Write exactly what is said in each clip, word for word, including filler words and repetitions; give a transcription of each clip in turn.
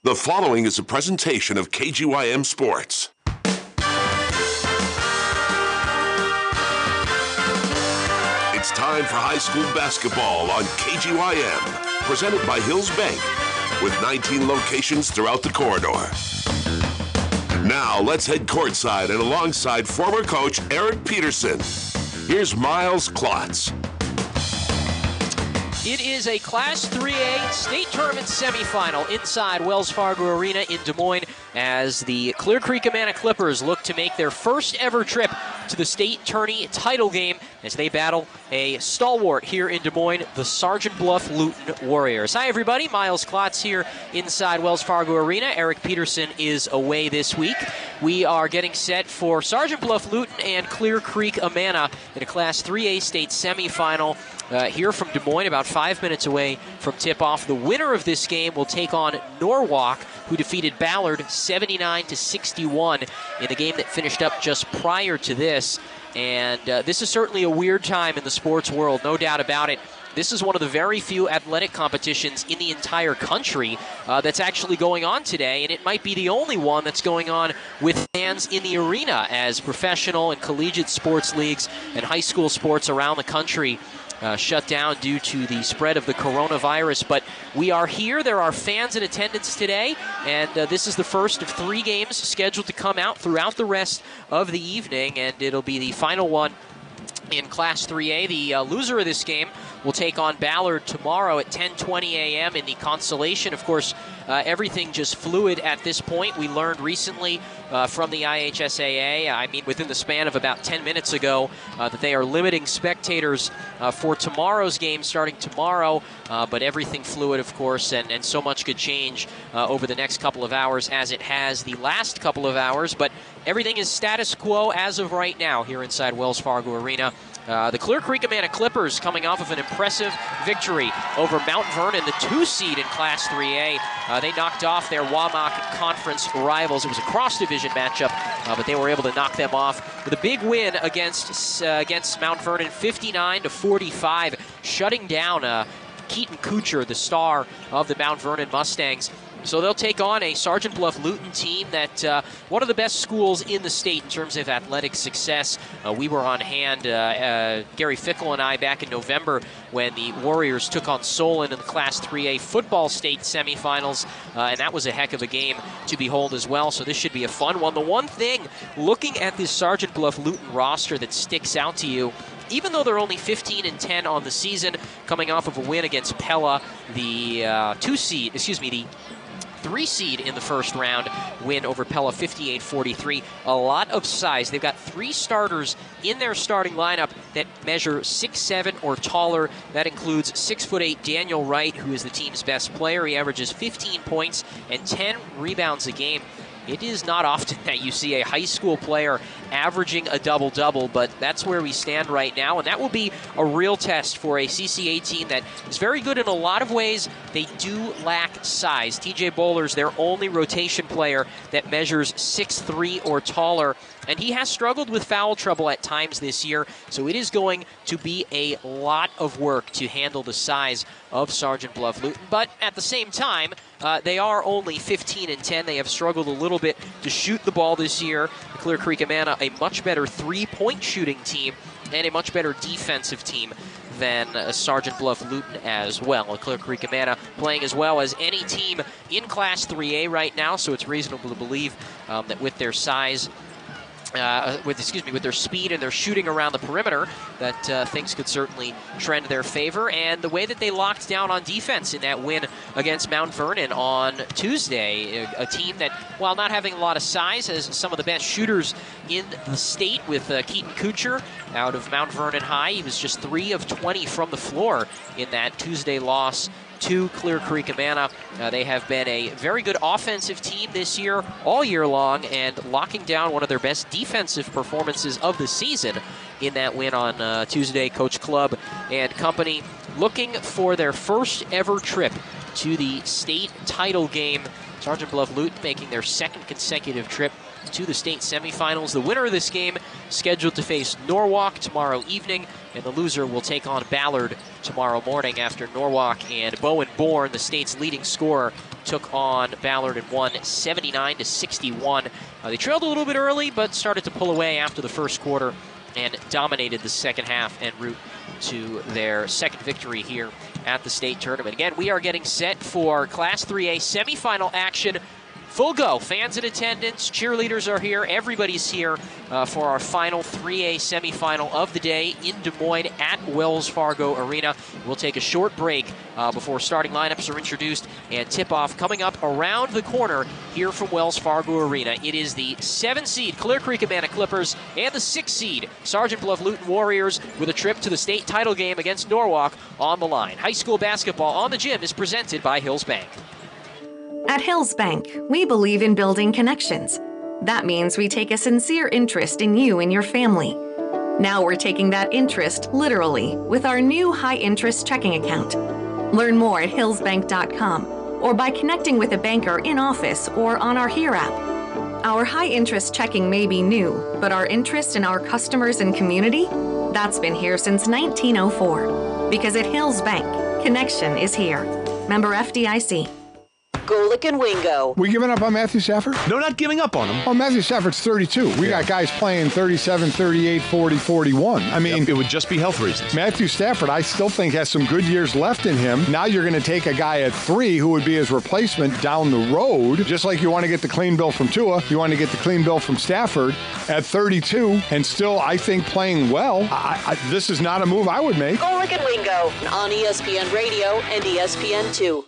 The following is a presentation of K G Y M Sports. It's time for high school basketball on K G Y M, presented by Hills Bank, with nineteen locations throughout the corridor. Now, let's head courtside and alongside former coach Eric Peterson. Here's Miles Klotz. It is a Class three A state tournament semifinal inside Wells Fargo Arena in Des Moines as the Clear Creek Amana Clippers look to make their first ever trip to the state tourney title game as they battle a stalwart here in Des Moines, the Sergeant Bluff Luton Warriors. Hi everybody, Miles Klotz here inside Wells Fargo Arena. Eric Peterson is away this week. We are getting set for Sergeant Bluff Luton and Clear Creek Amana in a Class three A state semifinal uh, here from Des Moines, about five minutes away from tip-off. The winner of this game will take on Norwalk, who defeated Ballard seventy-nine to sixty-one in the game that finished up just prior to this. And uh, this is certainly a weird time in the sports world, no doubt about it. This is one of the very few athletic competitions in the entire country uh, that's actually going on today, and it might be the only one that's going on with fans in the arena, as professional and collegiate sports leagues and high school sports around the country Uh, shut down due to the spread of the coronavirus. But we are here. There are fans in attendance today, and uh, this is the first of three games scheduled to come out throughout the rest of the evening, and it'll be the final one in Class three A. The uh, loser of this game will take on Ballard tomorrow at ten twenty a.m. in the Constellation. Of course, uh, everything just fluid at this point. We learned recently uh, from the I H S A A, I mean within the span of about ten minutes ago, uh, that they are limiting spectators uh, for tomorrow's game starting tomorrow, uh, but everything fluid, of course, and, and so much could change uh, over the next couple of hours as it has the last couple of hours, but everything is status quo as of right now here inside Wells Fargo Arena. Uh, the Clear Creek Amana Clippers coming off of an impressive victory over Mount Vernon, the two seed in Class three A. Uh, they knocked off their WAMOC Conference rivals. It was a cross-division matchup, uh, but they were able to knock them off with a big win against uh, against Mount Vernon, fifty-nine to forty-five, shutting down uh, Keaton Kuchar, the star of the Mount Vernon Mustangs. So they'll take on a Sergeant Bluff Luton team that uh, one of the best schools in the state in terms of athletic success. Uh, we were on hand, uh, uh, Gary Fickle and I, back in November when the Warriors took on Solon in the Class three A football state semifinals, uh, and that was a heck of a game to behold as well. So this should be a fun one. The one thing, looking at this Sergeant Bluff Luton roster that sticks out to you, even though they're only fifteen and ten on the season, coming off of a win against Pella, the uh, two seed, excuse me, the three seed in the first round, win over Pella fifty-eight forty-three. A lot of size. They've got three starters in their starting lineup that measure six seven or taller. That includes six foot eight Daniel Wright, who is the team's best player. He averages fifteen points and ten rebounds a game. It is not often that you see a high school player averaging a double-double, but that's where we stand right now, and that will be a real test for a C C A team that is very good in a lot of ways. They do lack size. T J Bowler's their only rotation player that measures six three or taller, and he has struggled with foul trouble at times this year, so it is going to be a lot of work to handle the size of Sergeant Bluff Luton. But at the same time, uh, they are only fifteen and ten. They have struggled a little bit to shoot the ball this year. The Clear Creek Amana, a much better three-point shooting team and a much better defensive team than uh, Sergeant Bluff Luton as well. The Clear Creek Amana playing as well as any team in Class three A right now, so it's reasonable to believe um, that with their size, Uh, with excuse me, with their speed and their shooting around the perimeter, that uh, things could certainly trend their favor. And the way that they locked down on defense in that win against Mount Vernon on Tuesday, a, a team that, while not having a lot of size, has some of the best shooters in the state, with uh, Keaton Kuchar out of Mount Vernon High. He was just three of twenty from the floor in that Tuesday loss to Clear Creek Amana. Uh, they have been a very good offensive team this year, all year long, and locking down one of their best defensive performances of the season in that win on uh, Tuesday. Coach Clubb and company looking for their first ever trip to the state title game. Sergeant Bluff Luton making their second consecutive trip to the state semifinals. The winner of this game scheduled to face Norwalk tomorrow evening, and the loser will take on Ballard tomorrow morning after Norwalk and Bowen Bourne, the state's leading scorer, took on Ballard and won seventy-nine to sixty-one. Uh, they trailed a little bit early, but started to pull away after the first quarter and dominated the second half en route to their second victory here at the state tournament. Again, we are getting set for Class three A semifinal action. Full go. Fans in attendance, cheerleaders are here, everybody's here uh, for our final three A semifinal of the day in Des Moines at Wells Fargo Arena. We'll take a short break uh, before starting lineups are introduced and tip-off coming up around the corner here from Wells Fargo Arena. It is the seven seed Clear Creek Amana Clippers and the six seed Sergeant Bluff Luton Warriors with a trip to the state title game against Norwalk on the line. High school basketball on the gym is presented by Hills Bank. At Hills Bank, we believe in building connections. That means we take a sincere interest in you and your family. Now we're taking that interest literally with our new high-interest checking account. Learn more at hills bank dot com or by connecting with a banker in office or on our Here app. Our high-interest checking may be new, but our interest in our customers and community, that's been here since nineteen oh four. Because at Hills Bank, connection is here. Member F D I C. Golick and Wingo. We giving up on Matthew Stafford? No, not giving up on him. Oh, Matthew Stafford's thirty-two. We yeah. got guys playing thirty-seven, thirty-eight, forty, forty-one. I mean, yep, it would just be health reasons. Matthew Stafford, I still think, has some good years left in him. Now you're going to take a guy at three who would be his replacement down the road. Just like you want to get the clean bill from Tua, you want to get the clean bill from Stafford at thirty-two, and still, I think, playing well. I, I, this is not a move I would make. Golick and Wingo on E S P N Radio and E S P N two.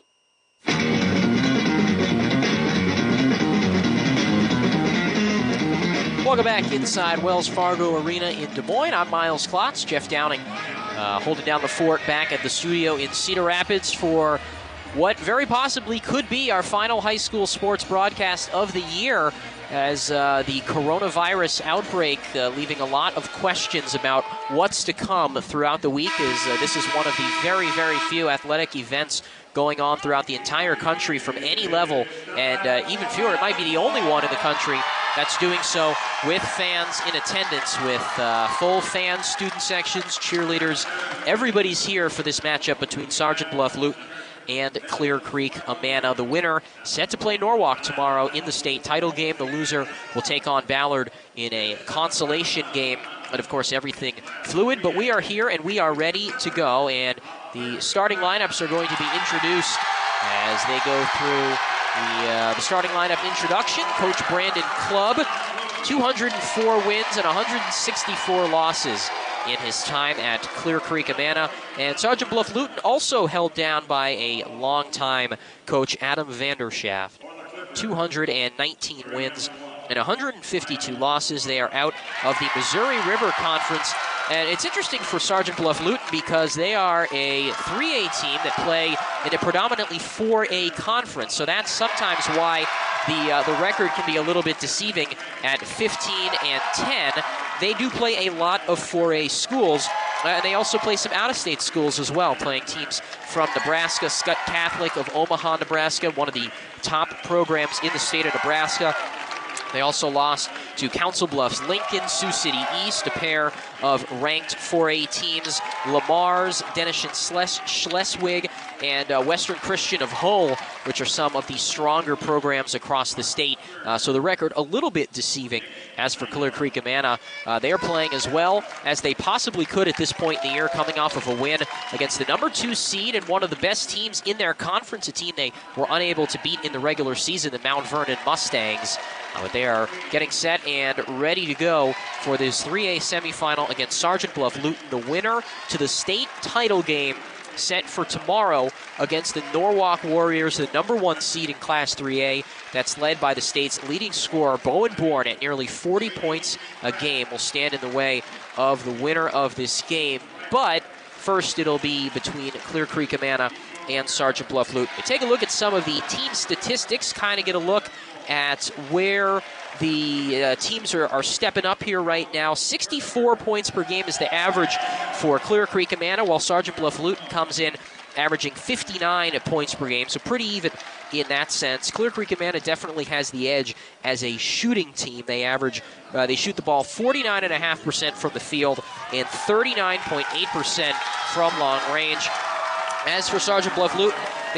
Welcome back inside Wells Fargo Arena in Des Moines. I'm Miles Klotz. Jeff Downing uh, holding down the fort back at the studio in Cedar Rapids for what very possibly could be our final high school sports broadcast of the year, as uh, the coronavirus outbreak uh, leaving a lot of questions about what's to come throughout the week, as uh, this is one of the very, very few athletic events going on throughout the entire country from any level, and uh, even fewer, it might be the only one in the country that's doing so with fans in attendance, with uh, full fan student sections, cheerleaders. Everybody's here for this matchup between Sergeant Bluff Luton and Clear Creek Amana. The winner set to play Norwalk tomorrow in the state title game. The loser will take on Ballard in a consolation game. And of course, everything fluid, but we are here and we are ready to go. And the starting lineups are going to be introduced as they go through the, uh, the starting lineup introduction. Coach Brandon Clubb, two hundred four wins and one hundred sixty-four losses in his time at Clear Creek Amana. And Sergeant Bluff Luton also held down by a longtime coach, Adam Vanderschaft. two hundred nineteen wins and one hundred fifty-two losses. They are out of the Missouri River Conference. And it's interesting for Sergeant Bluff Luton because they are a three A team that play in a predominantly four A conference. So that's sometimes why the uh, the record can be a little bit deceiving at fifteen and ten. They do play a lot of four A schools. Uh, and they also play some out-of-state schools as well, playing teams from Nebraska, Scott Catholic of Omaha, Nebraska, one of the top programs in the state of Nebraska. They also lost to Council Bluffs Lincoln, Sioux City East, a pair of ranked four A teams, Lamar's, Denison Schleswig, and uh, Western Christian of Hull, which are some of the stronger programs across the state. Uh, so the record a little bit deceiving. As for Clear Creek Amana, uh, they are playing as well as they possibly could at this point in the year, coming off of a win against the number two seed and one of the best teams in their conference, a team they were unable to beat in the regular season, the Mount Vernon Mustangs. Uh, but they are getting set and ready to go for this three A semifinal against Sergeant Bluff Luton, the winner to the state title game set for tomorrow against the Norwalk Warriors, the number one seed in Class three A. That's led by the state's leading scorer, Bowen Bourne, at nearly forty points a game. Will stand in the way of the winner of this game. But first, it'll be between Clear Creek Amana and Sergeant Bluff Luton. We take a look at some of the team statistics, kind of get a look at where the uh, teams are, are stepping up here right now. sixty-four points per game is the average for Clear Creek Amana, while Sergeant Bluff Luton comes in averaging fifty-nine points per game, so pretty even in that sense. Clear Creek Amana definitely has the edge as a shooting team. They average, uh, they shoot the ball forty-nine point five percent from the field and thirty-nine point eight percent from long range. As for Sergeant Bluff Luton, they shoot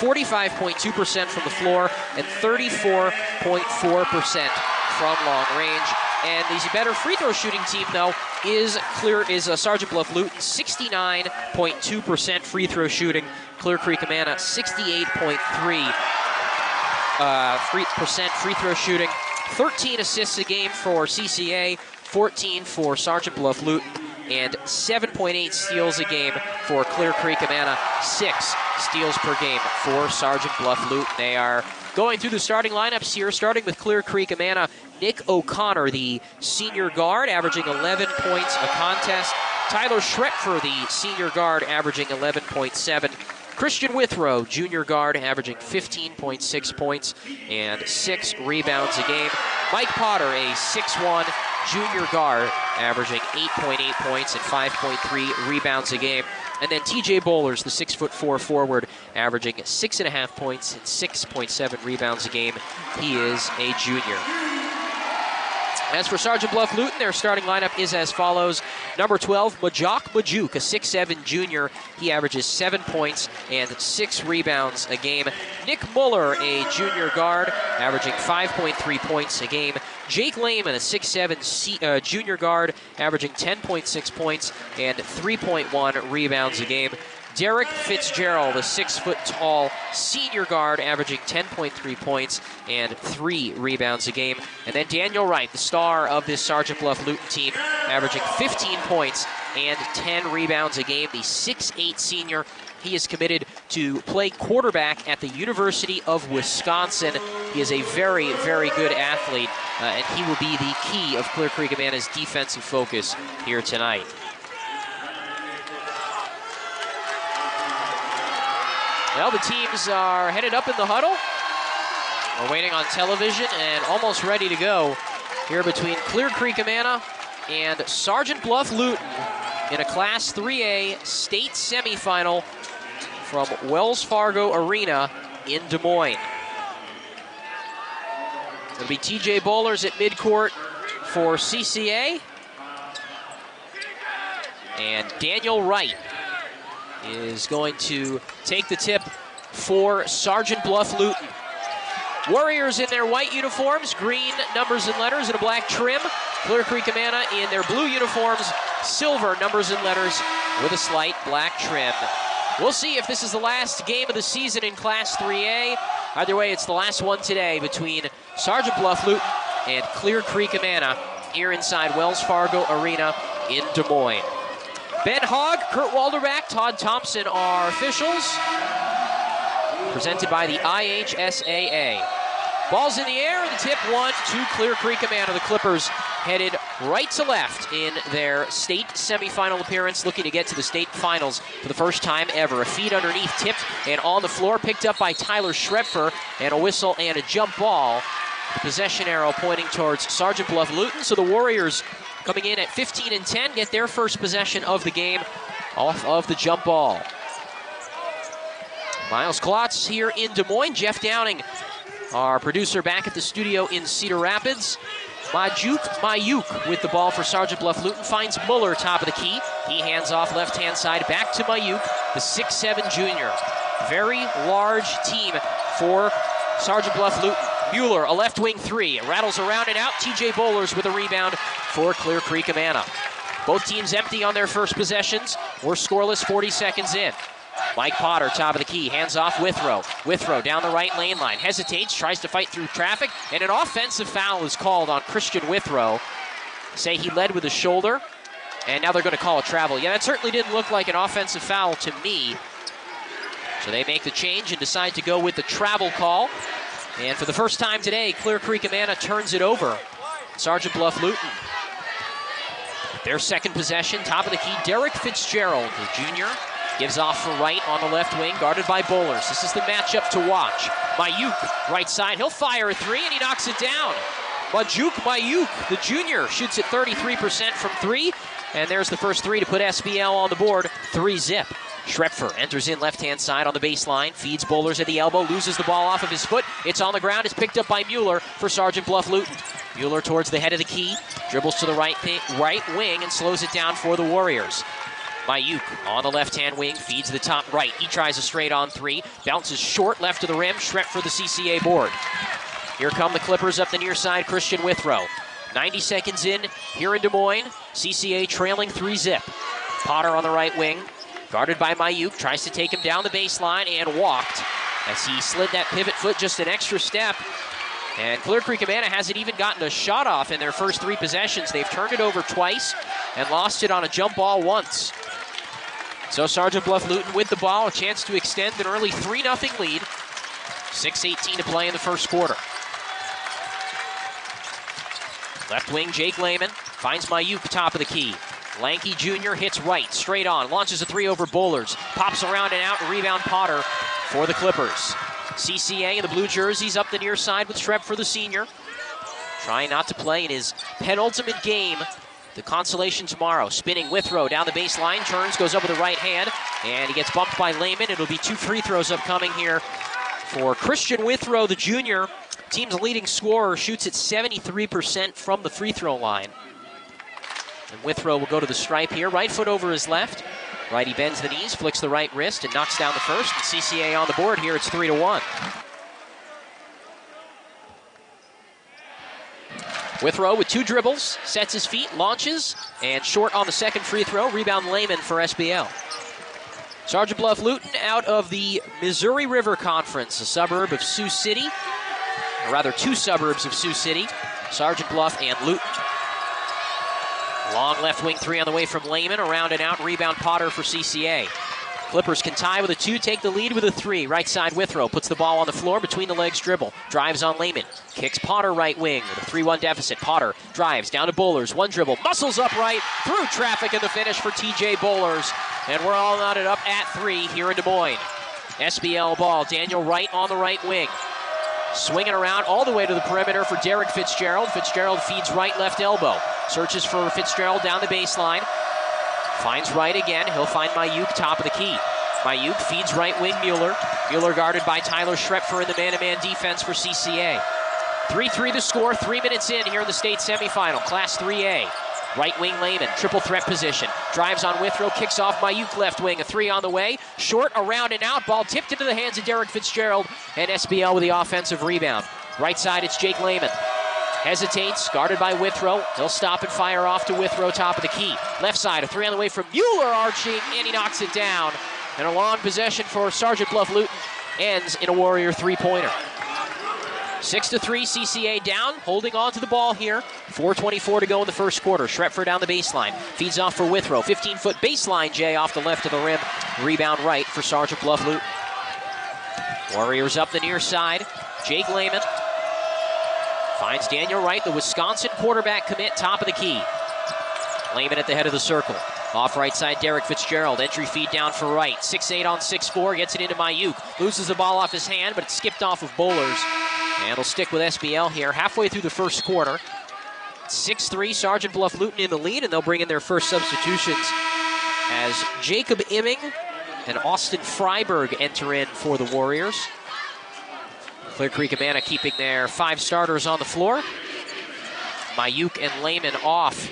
forty-five point two percent from the floor and thirty-four point four percent from long range. And the better free throw shooting team, though, is clear is uh, Sergeant Bluff Luton, sixty-nine point two percent free throw shooting. Clear Creek Amana, sixty-eight point three uh, free percent free throw shooting. thirteen assists a game for C C A, fourteen for Sergeant Bluff Luton, and seven point eight steals a game for Clear Creek Amana, six steals per game for Sergeant Bluff Luton. They are going through the starting lineups here, starting with Clear Creek Amana. Nick O'Connor, the senior guard, averaging eleven points a contest. Tyler Schretfer, the senior guard, averaging eleven point seven. Christian Withrow, junior guard, averaging fifteen point six points and six rebounds a game. Mike Potter, a six one junior guard, averaging eight point eight points and five point three rebounds a game. And then T J Bowlers, the six foot four forward, averaging six point five points and six point seven rebounds a game. He is a junior. As for Sergeant Bluff Luton, their starting lineup is as follows. Number twelve, Majok Majuk, a six seven junior. He averages seven points and six rebounds a game. Nick Muller, a junior guard, averaging five point three points a game. Jake Lehman, a six seven C, uh, junior guard, averaging ten point six points and three point one rebounds a game. Derek Fitzgerald, a six foot tall senior guard, averaging ten point three points and three rebounds a game. And then Daniel Wright, the star of this Sergeant Bluff Luton team, averaging fifteen points and ten rebounds a game. The six eight senior, he is committed to play quarterback at the University of Wisconsin. He is a very, very good athlete, uh, and he will be the key of Clear Creek Amana's defensive focus here tonight. Well, the teams are headed up in the huddle. We're waiting on television and almost ready to go here between Clear Creek Amana and Sergeant Bluff Luton in a Class three A state semifinal from Wells Fargo Arena in Des Moines. It'll be T J Bowlers at midcourt for C C A. And Daniel Wright is going to take the tip for Sergeant Bluff Luton. Warriors in their white uniforms, green numbers and letters and a black trim. Clear Creek Amana in their blue uniforms, silver numbers and letters with a slight black trim. We'll see if this is the last game of the season in Class three A. Either way, it's the last one today between Sergeant Bluff Luton and Clear Creek Amana here inside Wells Fargo Arena in Des Moines. Ben Hogg, Kurt Walderbach, Todd Thompson are officials. Presented by the I H S A A. Ball's in the air, the tip one to Clear Creek Amana. The Clippers headed right to left in their state semifinal appearance, looking to get to the state finals for the first time ever. A feed underneath, tipped and on the floor, picked up by Tyler Schretfer, and a whistle and a jump ball. The possession arrow pointing towards Sergeant Bluff Luton, so the Warriors coming in at fifteen and ten, get their first possession of the game off of the jump ball. Miles Klotz here in Des Moines. Jeff Downing, our producer, back at the studio in Cedar Rapids. Majuk Mayuk with the ball for Sergeant Bluff Luton. Finds Muller top of the key. He hands off left-hand side back to Mayuk, the six seven junior. Very large team for Sergeant Bluff Luton. Mueller, a left wing three, rattles around and out. T J Bowlers with a rebound for Clear Creek Amana. Both teams empty on their first possessions. We're scoreless forty seconds in. Mike Potter, top of the key, hands off Withrow. Withrow down the right lane line, hesitates, tries to fight through traffic, and an offensive foul is called on Christian Withrow. Say he led with his shoulder, and now they're going to call a travel. Yeah, that certainly didn't look like an offensive foul to me. So they make the change and decide to go with the travel call. And for the first time today, Clear Creek Amana turns it over. Sergeant Bluff Luton. Their second possession, top of the key, Derek Fitzgerald, the junior, gives off for Wright on the left wing, guarded by Bowlers. This is the matchup to watch. Mayuk, right side, he'll fire a three, and he knocks it down. Majuk Mayuk, the junior, shoots at thirty-three percent from three, and there's the first three to put S B L on the board, three zip. Schretfer enters in left-hand side on the baseline, feeds Bowlers at the elbow, loses the ball off of his foot. It's on the ground, it's picked up by Mueller for Sergeant Bluff Luton. Mueller towards the head of the key, dribbles to the right, th- right wing and slows it down for the Warriors. Mayuk on the left-hand wing, feeds the top right. He tries a straight-on three, bounces short left to the rim. Schrett for the C C A board. Here come the Clippers up the near side, Christian Withrow. ninety seconds in here in Des Moines. C C A trailing three zip. Potter on the right wing, guarded by Mayuk, tries to take him down the baseline and walked as he slid that pivot foot just an extra step. And Clear Creek Amana hasn't even gotten a shot off in their first three possessions. They've turned it over twice and lost it on a jump ball once. So Sergeant Bluff Luton with the ball, a chance to extend an early three nothing lead. six eighteen to play in the first quarter. Left wing, Jake Lehman finds Mayuk top of the key. Lanky Junior hits right, straight on, launches a three over Bowlers, pops around and out, and rebound Potter for the Clippers. C C A in the blue jerseys up the near side with Schrett for the senior. Trying not to play in his penultimate game. The consolation tomorrow. Spinning Withrow down the baseline, turns, goes up with the right hand, and he gets bumped by Lehman. It'll be two free throws upcoming here for Christian Withrow, the junior. Team's leading scorer, shoots at seventy-three percent from the free throw line. And Withrow will go to the stripe here. Right foot over his left. Righty bends the knees, flicks the right wrist, and knocks down the first. And C C A on the board here. It's three to one. Withrow with two dribbles, sets his feet, launches, and short on the second free throw. Rebound Lehman for S B L. Sergeant Bluff Luton out of the Missouri River Conference, a suburb of Sioux City, or rather two suburbs of Sioux City, Sergeant Bluff and Luton. Long left wing three on the way from Lehman, around and out, rebound Potter for C C A. Clippers can tie with a two, take the lead with a three. Right side Withrow puts the ball on the floor, between the legs dribble, drives on Lehman, kicks Potter right wing with a three one deficit. Potter drives down to Bowlers, one dribble, muscles up right, through traffic in the finish for T J Bowlers. And we're all knotted up at three here in Des Moines. S B L ball, Daniel Wright on the right wing. Swinging around all the way to the perimeter for Derek Fitzgerald. Fitzgerald feeds right, left elbow. Searches for Fitzgerald down the baseline. Finds right again. He'll find Mayuk top of the key. Mayuk feeds right wing Mueller. Mueller guarded by Tyler Schrepfer in the man-to-man defense for C C A. three three the score, three minutes in here in the state semifinal. Class three A. Right wing Lehman, triple threat position. Drives on Withrow, kicks off Mayuk left wing. A three on the way. Short, around and out. Ball tipped into the hands of Derek Fitzgerald. And S B L with the offensive rebound. Right side, it's Jake Lehman. Hesitates, guarded by Withrow. He'll stop and fire off to Withrow, top of the key. Left side, a three on the way from Mueller arching, and he knocks it down. And a long possession for Sergeant Bluff Luton ends in a Warrior three-pointer. Six to three, C C A down, holding on to the ball here. four twenty-four to go in the first quarter. Schrepfer down the baseline, feeds off for Withrow. fifteen-foot baseline J off the left of the rim. Rebound right for Sergeant Bluff Luton. Warriors up the near side. Jake Lehman finds Daniel Wright, the Wisconsin quarterback commit, top of the key. Lehman at the head of the circle. Off right side, Derek Fitzgerald. Entry feed down for Wright. six eight on six four, gets it into Mayuk. Loses the ball off his hand, but it's skipped off of Bowlers. And it'll stick with S B L here halfway through the first quarter. six three, Sergeant Bluff Luton in the lead, and they'll bring in their first substitutions as Jacob Imming and Austin Freiberg enter in for the Warriors. Clear Creek Amana keeping their five starters on the floor. Mayuk and Lehman off.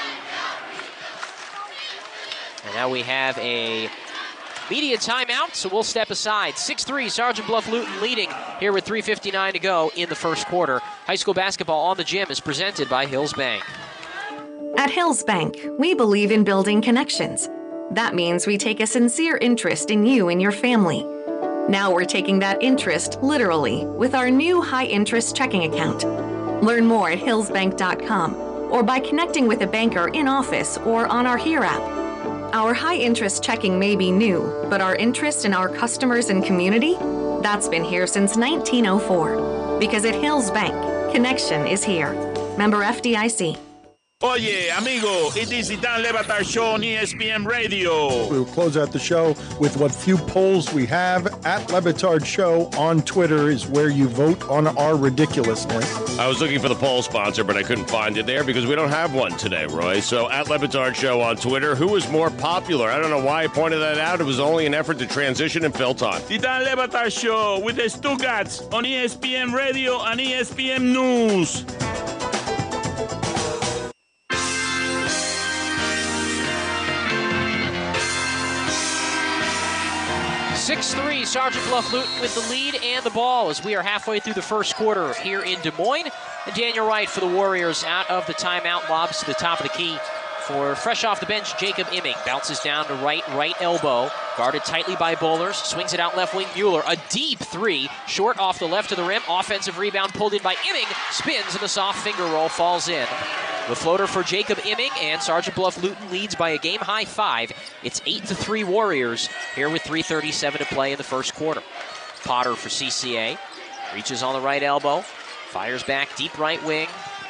And now we have a media timeout, so we'll step aside. six three, Sergeant Bluff Luton leading here with three fifty-nine to go in the first quarter. High school basketball on the gym is presented by Hills Bank. At Hills Bank, we believe in building connections. That means we take a sincere interest in you and your family. Now we're taking that interest literally with our new high-interest checking account. Learn more at hills bank dot com or by connecting with a banker in office or on our Here app. Our high-interest checking may be new, but our interest in our customers and community, that's been here since nineteen oh four. Because at Hills Bank, connection is here. Member F D I C. Oye, amigo, it is the Dan Le Batard Show on E S P N Radio. We'll close out the show with what few polls we have. At Le Batard Show on Twitter is where you vote on our ridiculousness. I was looking for the poll sponsor, but I couldn't find it there because we don't have one today, Roy. So at Le Batard Show on Twitter, who was more popular? I don't know why I pointed that out. It was only an effort to transition and fill time. The Dan Le Batard Show with the Stuttgarts on E S P N Radio and E S P N News. six three, Sergeant Bluff Luton with the lead and the ball as we are halfway through the first quarter here in Des Moines. And Daniel Wright for the Warriors out of the timeout, lobs to the top of the key for fresh off the bench, Jacob Imming. Bounces down to right, right elbow, guarded tightly by Bowlers, swings it out left wing, Mueller. A deep three, short off the left of the rim, offensive rebound pulled in by Imming, spins and the soft finger roll falls in. The floater for Jacob Imming, and Sergeant Bluff Luton leads by a game-high five. It's eight to three Warriors here with three thirty-seven to play in the first quarter. Potter for C C A, reaches on the right elbow, fires back deep right wing.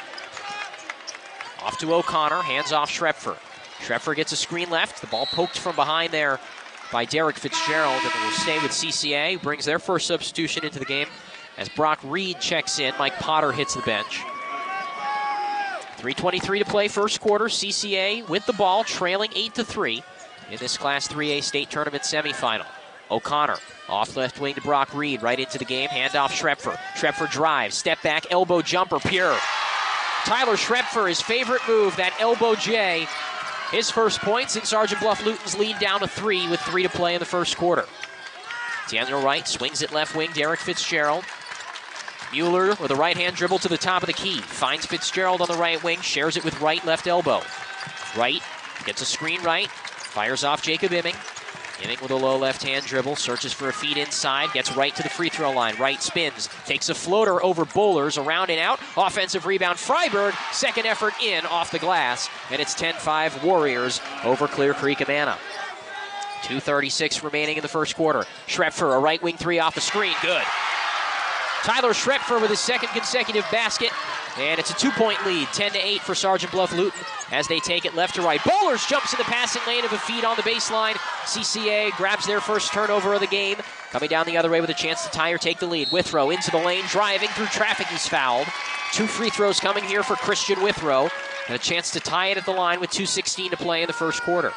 Off to O'Connor, hands off Schrepfer. Schrepfer gets a screen left, the ball poked from behind there by Derek Fitzgerald, and it will stay with C C A, who brings their first substitution into the game as Brock Reed checks in. Mike Potter hits the bench. three twenty-three to play first quarter. C C A with the ball, trailing eight to three in this Class three A state tournament semifinal. O'Connor off left wing to Brock Reed, right into the game, handoff Schrepfer. Schrepfer drives, step back, elbow jumper, pure. Tyler Schrepfer, his favorite move, that elbow J. His first points, and Sergeant Bluff Luton's lead down to three with three to play in the first quarter. Daniel Wright swings it left wing, Derek Fitzgerald. Mueller with a right-hand dribble to the top of the key. Finds Fitzgerald on the right wing, shares it with Wright left elbow. Wright gets a screen right, fires off Jacob Imming. Imming with a low left-hand dribble, searches for a feed inside, gets Wright to the free throw line. Wright spins, takes a floater over Bowlers, around and out. Offensive rebound, Freiberg, second effort in off the glass, and it's ten five Warriors over Clear Creek Amana. two thirty-six remaining in the first quarter. Schrepfer, a right wing three off the screen, good. Tyler Schrepfer with his second consecutive basket, and it's a two-point lead, ten to eight for Sergeant Bluff Luton as they take it left to right. Bowlers jumps in the passing lane of a feed on the baseline. C C A grabs their first turnover of the game, coming down the other way with a chance to tie or take the lead. Withrow into the lane, driving through traffic, he's fouled. Two free throws coming here for Christian Withrow, and a chance to tie it at the line with two sixteen to play in the first quarter.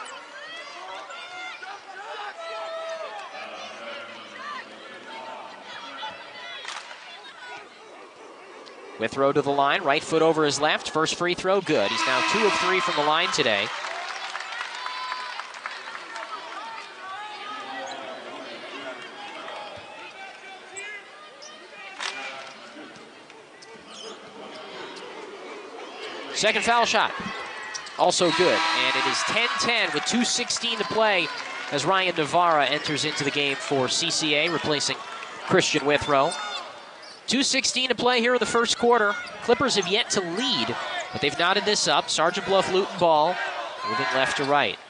Withrow to the line, right foot over his left. First free throw, good. He's now two of three from the line today. Second foul shot, also good. And it is ten ten with two sixteen to play as Ryan Navarra enters into the game for C C A, replacing Christian Withrow. two sixteen to play here in the first quarter. Clippers have yet to lead, but they've knotted this up. Sergeant Bluff Luton ball, moving left to right.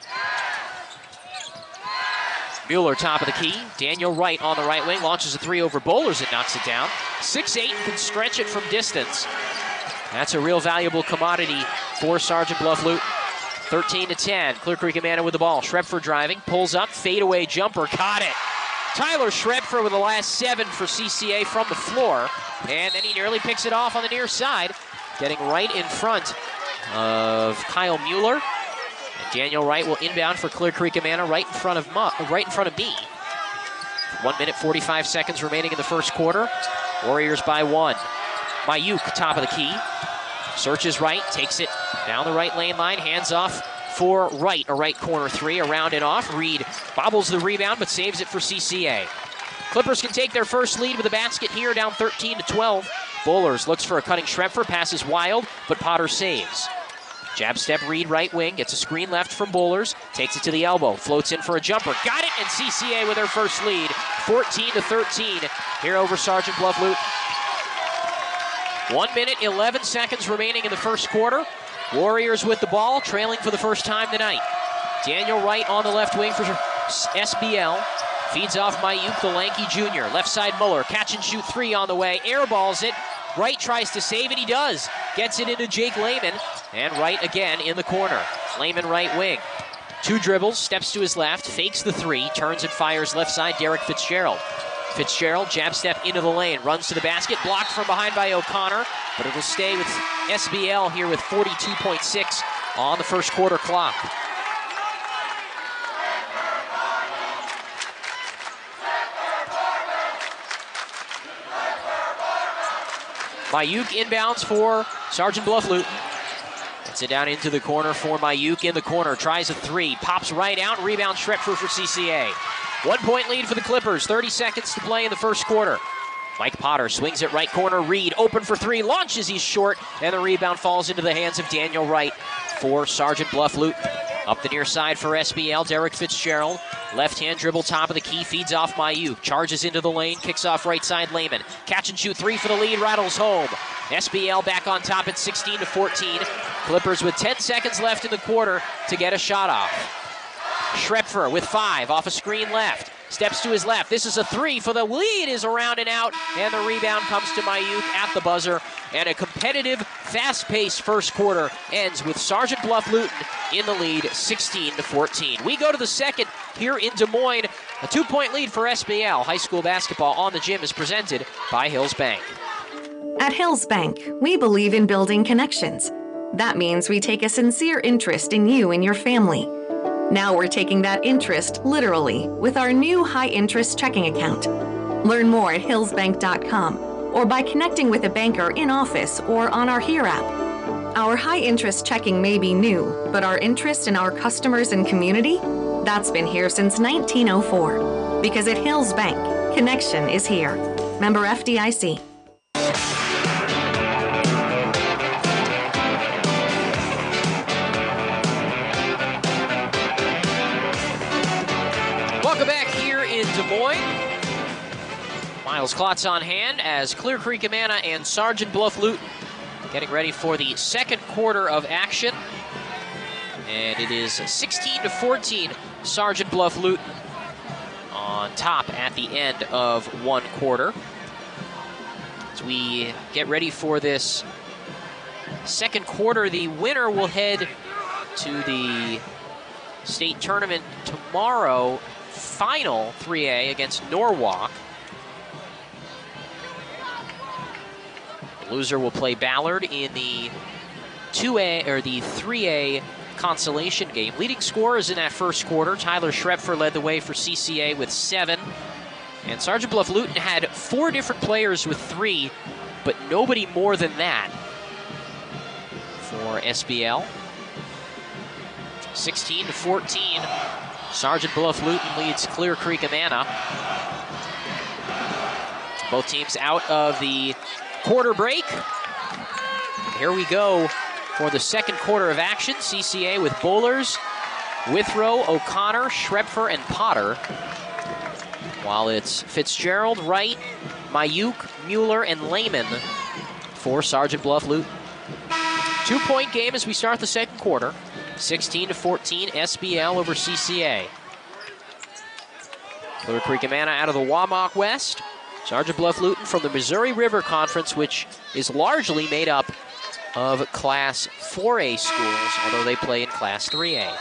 Mueller top of the key. Daniel Wright on the right wing, launches a three over Bowlers and knocks it down. six eight can stretch it from distance. That's a real valuable commodity for Sergeant Bluff Luton. thirteen to ten, Clear Creek Amana with the ball. Schrepfer driving, pulls up, fadeaway jumper, caught it. Tyler Schrepfer with the last seven for C C A from the floor, and then he nearly picks it off on the near side, getting right in front of Kyle Mueller. And Daniel Wright will inbound for Clear Creek Amana right in front of Ma, right in front of me. One minute, forty-five seconds remaining in the first quarter. Warriors by one. Mayuk, top of the key, searches right, takes it down the right lane line, hands off for Wright, a right corner three, around and off. Reed bobbles the rebound, but saves it for C C A. Clippers can take their first lead with a basket here, down thirteen to twelve. Bowlers looks for a cutting Schrepfer, passes wild, but Potter saves. Jab step, Reed right wing, gets a screen left from Bowlers, takes it to the elbow, floats in for a jumper, got it, and C C A with their first lead, fourteen to thirteen, here over Sergeant Bluff Luton. One minute, eleven seconds remaining in the first quarter. Warriors with the ball, trailing for the first time tonight. Daniel Wright on the left wing for S B L. Feeds off Mayuk, the lanky junior. Left side Muller, catch and shoot three on the way. Airballs it. Wright tries to save it, he does. Gets it into Jake Lehman, and Wright again in the corner. Lehman right wing. Two dribbles, steps to his left, fakes the three, turns and fires left side, Derek Fitzgerald. Fitzgerald, jab step into the lane, runs to the basket, blocked from behind by O'Connor, but it will stay with S B L here with forty-two point six on the first quarter clock. Mayuk inbounds for Sergeant Bluff Luton. Gets it down into the corner for Mayuk in the corner, tries a three, pops right out, rebound Schrepfer for C C A. One-point lead for the Clippers. thirty seconds to play in the first quarter. Mike Potter swings it right corner. Reed open for three. Launches. He's short. And the rebound falls into the hands of Daniel Wright for Sergeant Bluff Luton. Up the near side for S B L. Derek Fitzgerald. Left-hand dribble top of the key. Feeds off Mayuk. Charges into the lane. Kicks off right side Lehman. Catch and shoot three for the lead. Rattles home. S B L back on top at sixteen to fourteen. Clippers with ten seconds left in the quarter to get a shot off. Schrepfer with five off a screen left. Steps to his left. This is a three for the lead. Is around and out. And the rebound comes to Mayuk at the buzzer. And a competitive, fast-paced first quarter ends with Sergeant Bluff Luton in the lead, sixteen to fourteen. We go to the second here in Des Moines. A two-point lead for S B L. High school basketball on the gym is presented by Hills Bank. At Hills Bank, we believe in building connections. That means we take a sincere interest in you and your family. Now we're taking that interest literally with our new high-interest checking account. Learn more at hills bank dot com or by connecting with a banker in office or on our Here app. Our high-interest checking may be new, but our interest in our customers and community, that's been here since nineteen oh four. Because at Hills Bank, connection is here. Member F D I C. Welcome back here in Des Moines. Miles Klotz on hand as Clear Creek Amana and Sergeant Bluff Luton getting ready for the second quarter of action. And it is sixteen to fourteen, Sergeant Bluff Luton on top at the end of one quarter. As we get ready for this second quarter, the winner will head to the state tournament tomorrow. Final three A against Norwalk. The loser will play Ballard in the two A or the three A consolation game. Leading scorers in that first quarter, Tyler Schrepfer led the way for C C A with seven. And Sergeant Bluff Luton had four different players with three, but nobody more than that for S B L. sixteen to fourteen. Sergeant Bluff Luton leads Clear Creek Amana. Both teams out of the quarter break. And here we go for the second quarter of action. C C A with Bowlers, Withrow, O'Connor, Schrepfer, and Potter. While it's Fitzgerald, Wright, Mayuk, Mueller, and Lehman for Sergeant Bluff Luton. Two-point game as we start the second quarter. sixteen to fourteen, S B L over C C A. Clear Creek Amana out of the Wamak West. Sergeant Bluff Luton from the Missouri River Conference, which is largely made up of Class four A schools, although they play in Class three A.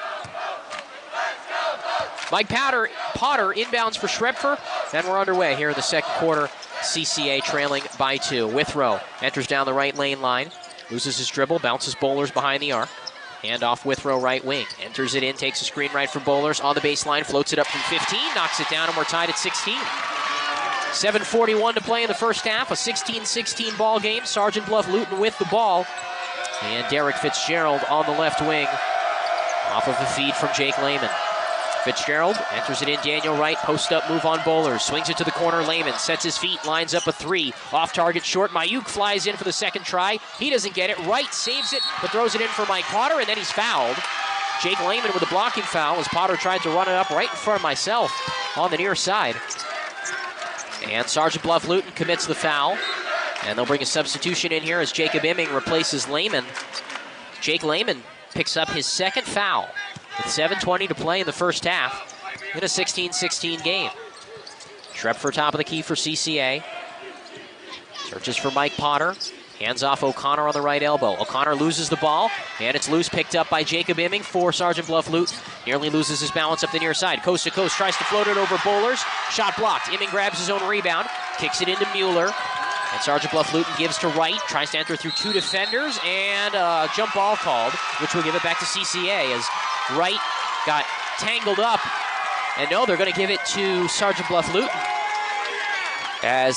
Mike Potter, Potter inbounds for Schrepfer, and we're underway here in the second quarter. C C A trailing by two. Withrow enters down the right lane line, loses his dribble, bounces Bowlers behind the arc. Hand off Withrow right wing. Enters it in, takes a screen right from Bowlers on the baseline, floats it up from fifteen, knocks it down, and we're tied at sixteen. seven forty-one to play in the first half, a sixteen sixteen ball game. Sergeant Bluff Luton with the ball. And Derek Fitzgerald on the left wing off of a feed from Jake Lehman. Fitzgerald enters it in, Daniel Wright, post-up move on Bowlers, swings it to the corner, Lehman sets his feet, lines up a three, off target short, Mayuk flies in for the second try, he doesn't get it, Wright saves it, but throws it in for Mike Potter, and then he's fouled. Jake Lehman with a blocking foul as Potter tried to run it up right in front of myself on the near side. And Sergeant Bluff Luton commits the foul, and they'll bring a substitution in here as Jacob Imming replaces Lehman. Jake Lehman picks up his second foul with seven twenty to play in the first half in a sixteen sixteen game. Schrepfer top of the key for C C A. Searches for Mike Potter. Hands off O'Connor on the right elbow. O'Connor loses the ball, and it's loose, picked up by Jacob Imming for Sergeant Bluff Luton. Nearly loses his balance up the near side. Coast to coast, tries to float it over Bowlers. Shot blocked. Imming grabs his own rebound, kicks it into Mueller. And Sergeant Bluff Luton gives to Wright, tries to enter through two defenders, and a jump ball called, which will give it back to C C A as Wright got tangled up. And no, they're going to give it to Sergeant Bluff Luton as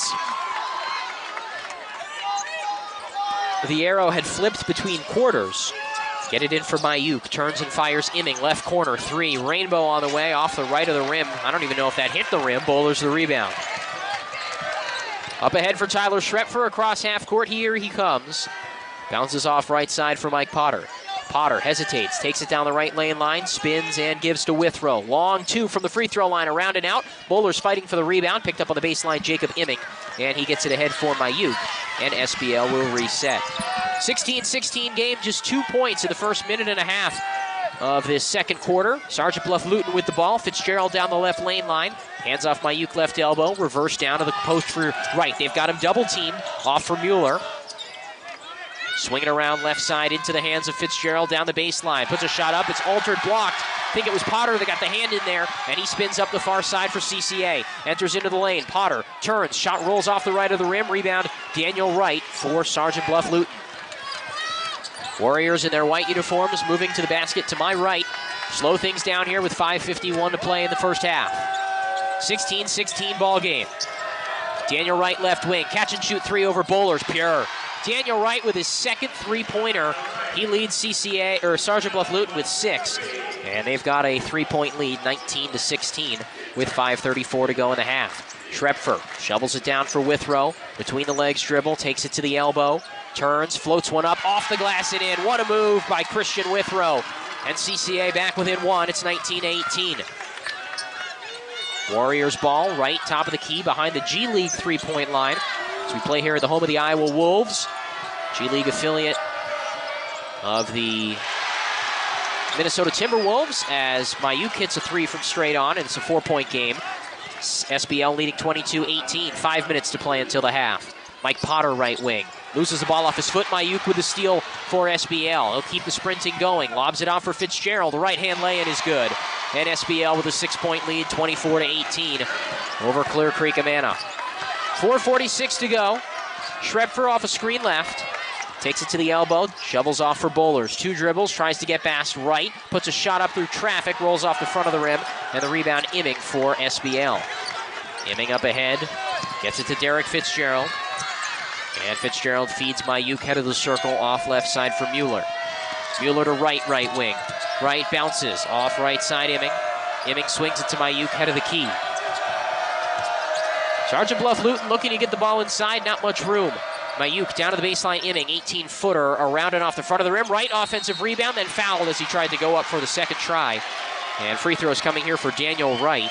the arrow had flipped between quarters. Get it in for Mayuk. Turns and fires Imming. Left corner, three. Rainbow on the way, off the right of the rim. I don't even know if that hit the rim. Bowlers the rebound. Up ahead for Tyler Schrepfer across half court. Here he comes. Bounces off right side for Mike Potter. Potter hesitates, takes it down the right lane line, spins and gives to Withrow. Long two from the free throw line, around and out. Bowlers fighting for the rebound. Picked up on the baseline, Jacob Imming. And he gets it ahead for Mayuk. And S B L will reset. sixteen sixteen game, just two points in the first minute and a half of this second quarter. Sergeant Bluff Luton with the ball. Fitzgerald down the left lane line. Hands off Mayuk left elbow. Reverse down to the post for right. They've got him double teamed. Off for Mueller. Swinging around left side into the hands of Fitzgerald down the baseline. Puts a shot up. It's altered, blocked. I think it was Potter that got the hand in there, and he spins up the far side for C C A. Enters into the lane. Potter turns. Shot rolls off the right of the rim. Rebound, Daniel Wright for Sergeant Bluff Luton. Warriors in their white uniforms moving to the basket to my right. Slow things down here with five fifty-one to play in the first half. sixteen sixteen ball game. Daniel Wright left wing. Catch and shoot three over Bowlers. Pure. Daniel Wright with his second three-pointer. He leads C C A or Sergeant Bluff Luton with six. And they've got a three-point lead, nineteen to sixteen, with five thirty-four to go in the half. Schrepfer shovels it down for Withrow. Between the legs dribble, takes it to the elbow. Turns, floats one up, off the glass and in. What a move by Christian Withrow. And C C A back within one. It's nineteen eighteen. Warriors ball, right top of the key behind the G League three-point line. As we play here at the home of the Iowa Wolves, G League affiliate of the Minnesota Timberwolves, as Mayuk hits a three from straight on, and it's a four-point game. S B L leading twenty-two eighteen, five minutes to play until the half. Mike Potter right wing. Loses the ball off his foot. Mayuk with the steal for S B L. He'll keep the sprinting going. Lobs it off for Fitzgerald. The right-hand lay-in is good. And S B L with a six-point lead, twenty-four to eighteen over Clear Creek Amana. four forty-six to go. Schrepfer off a screen left. Takes it to the elbow. Shovels off for Bowlers. Two dribbles. Tries to get past right. Puts a shot up through traffic. Rolls off the front of the rim. And the rebound Imming for S B L. Imming up ahead. Gets it to Derek Fitzgerald. And Fitzgerald feeds Mayuk head of the circle off left side for Mueller. Mueller to right, right wing. Right bounces off right side Imming. Imming swings it to Mayuk head of the key. Sergeant Bluff Luton looking to get the ball inside, not much room. Mayuk down to the baseline, Imming, eighteen-footer, around and off the front of the rim. Right offensive rebound, then fouled as he tried to go up for the second try. And free throws coming here for Daniel Wright.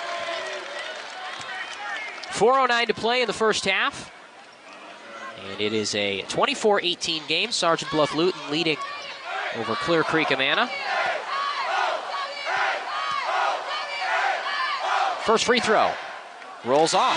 four oh nine to play in the first half. And it is a twenty-four eighteen game. Sergeant Bluff Luton leading over Clear Creek Amana. First free throw. Rolls off.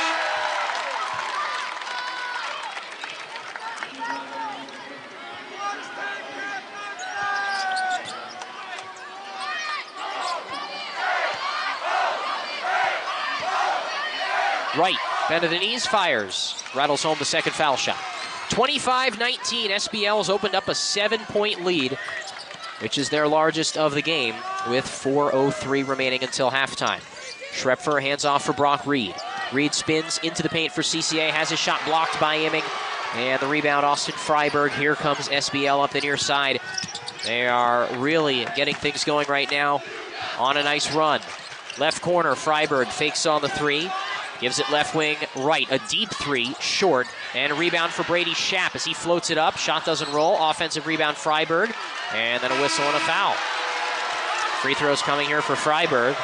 Right, bend of the knees, fires. Rattles home the second foul shot. twenty-five nineteen, S B L has opened up a seven-point lead, which is their largest of the game, with four oh three remaining until halftime. Schrepfer hands off for Brock Reed. Reed spins into the paint for C C A, has his shot blocked by Imming. And the rebound, Austin Freiberg. Here comes S B L up the near side. They are really getting things going right now on a nice run. Left corner, Freiberg fakes on the three. Gives it left wing right, a deep three, short. And a rebound for Brady Schaap as he floats it up. Shot doesn't roll. Offensive rebound, Freiberg. And then a whistle and a foul. Free throws coming here for Freiberg.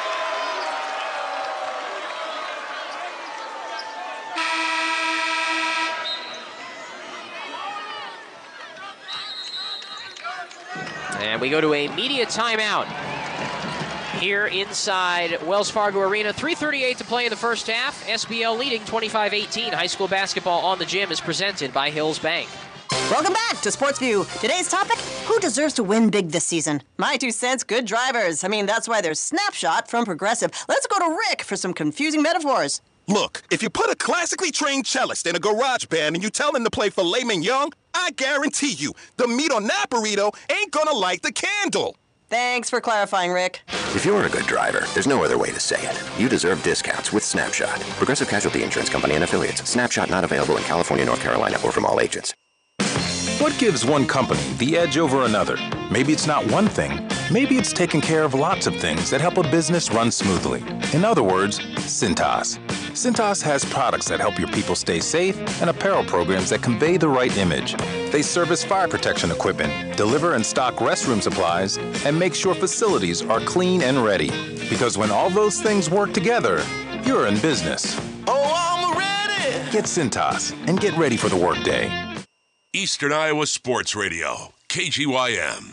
And we go to a media timeout here inside Wells Fargo Arena. three thirty-eight to play in the first half. S B L leading twenty-five eighteen. High school basketball on the gym is presented by Hills Bank. Welcome back to Sports View. Today's topic, who deserves to win big this season? My two cents, good drivers. I mean, that's why there's Snapshot from Progressive. Let's go to Rick for some confusing metaphors. Look, if you put a classically trained cellist in a garage band and you tell him to play filet mignon, I guarantee you, the meat on that burrito ain't gonna light the candle. Thanks for clarifying, Rick. If you're a good driver, there's no other way to say it. You deserve discounts with Snapshot. Progressive Casualty Insurance Company and affiliates. Snapshot not available in California, North Carolina, or from all agents. What gives one company the edge over another? Maybe it's not one thing. Maybe it's taking care of lots of things that help a business run smoothly. In other words, Cintas. Cintas has products that help your people stay safe and apparel programs that convey the right image. They service fire protection equipment, deliver and stock restroom supplies, and make sure facilities are clean and ready. Because when all those things work together, you're in business. Oh, I'm ready! Get Cintas and get ready for the workday. Eastern Iowa Sports Radio, K G Y M.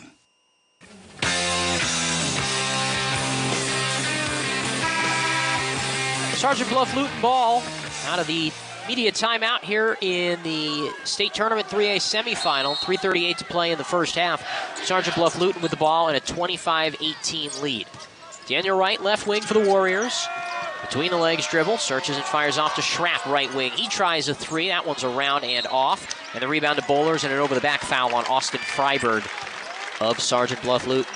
Sergeant Bluff Luton ball out of the media timeout here in the state tournament three A semifinal. three thirty-eight to play in the first half. Sergeant Bluff Luton with the ball and a twenty-five eighteen lead. Daniel Wright, left wing for the Warriors. Between the legs dribble, searches and fires off to Schrapp, right wing. He tries a three. That one's around and off. And the rebound to Bowlers and an over-the-back foul on Austin Freiberg of Sergeant Bluff Luton.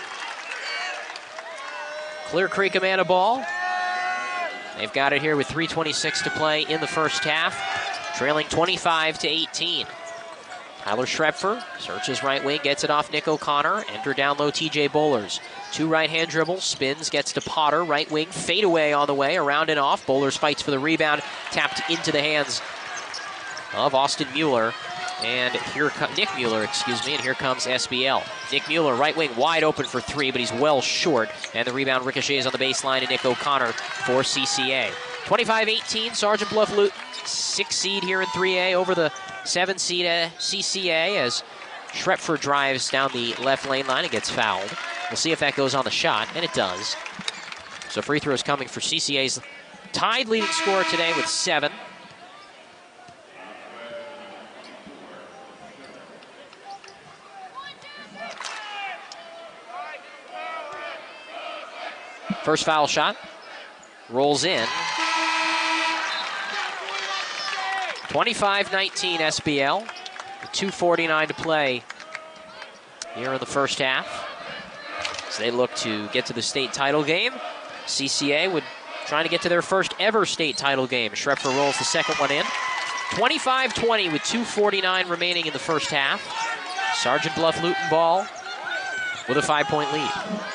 Clear Creek Amana ball. They've got it here with three twenty-six to play in the first half, trailing twenty-five to eighteen. Tyler Schrepfer searches right wing, gets it off Nick O'Connor. Enter down low T J Bowlers. Two right-hand dribbles, spins, gets to Potter. Right wing, fade away on the way, around and off. Bowlers fights for the rebound, tapped into the hands of Austin Mueller. And here comes Nick Mueller, excuse me, and here comes S B L. Nick Mueller, right wing, wide open for three, but he's well short. And the rebound ricochets on the baseline to Nick O'Connor for C C A. twenty-five eighteen, Sergeant Bluff Luton, six seed here in three A over the seven seed uh, C C A as Schrepfer drives down the left lane line and gets fouled. We'll see if that goes on the shot, and it does. So free throws coming for C C A's tied leading scorer today with seven. First foul shot, rolls in. twenty-five nineteen S B L, two forty-nine to play here in the first half. As they look to get to the state title game, C C A would trying to get to their first ever state title game. Schrepfer rolls the second one in. twenty-five twenty with two forty-nine remaining in the first half. Sergeant Bluff Luton ball with a five-point lead.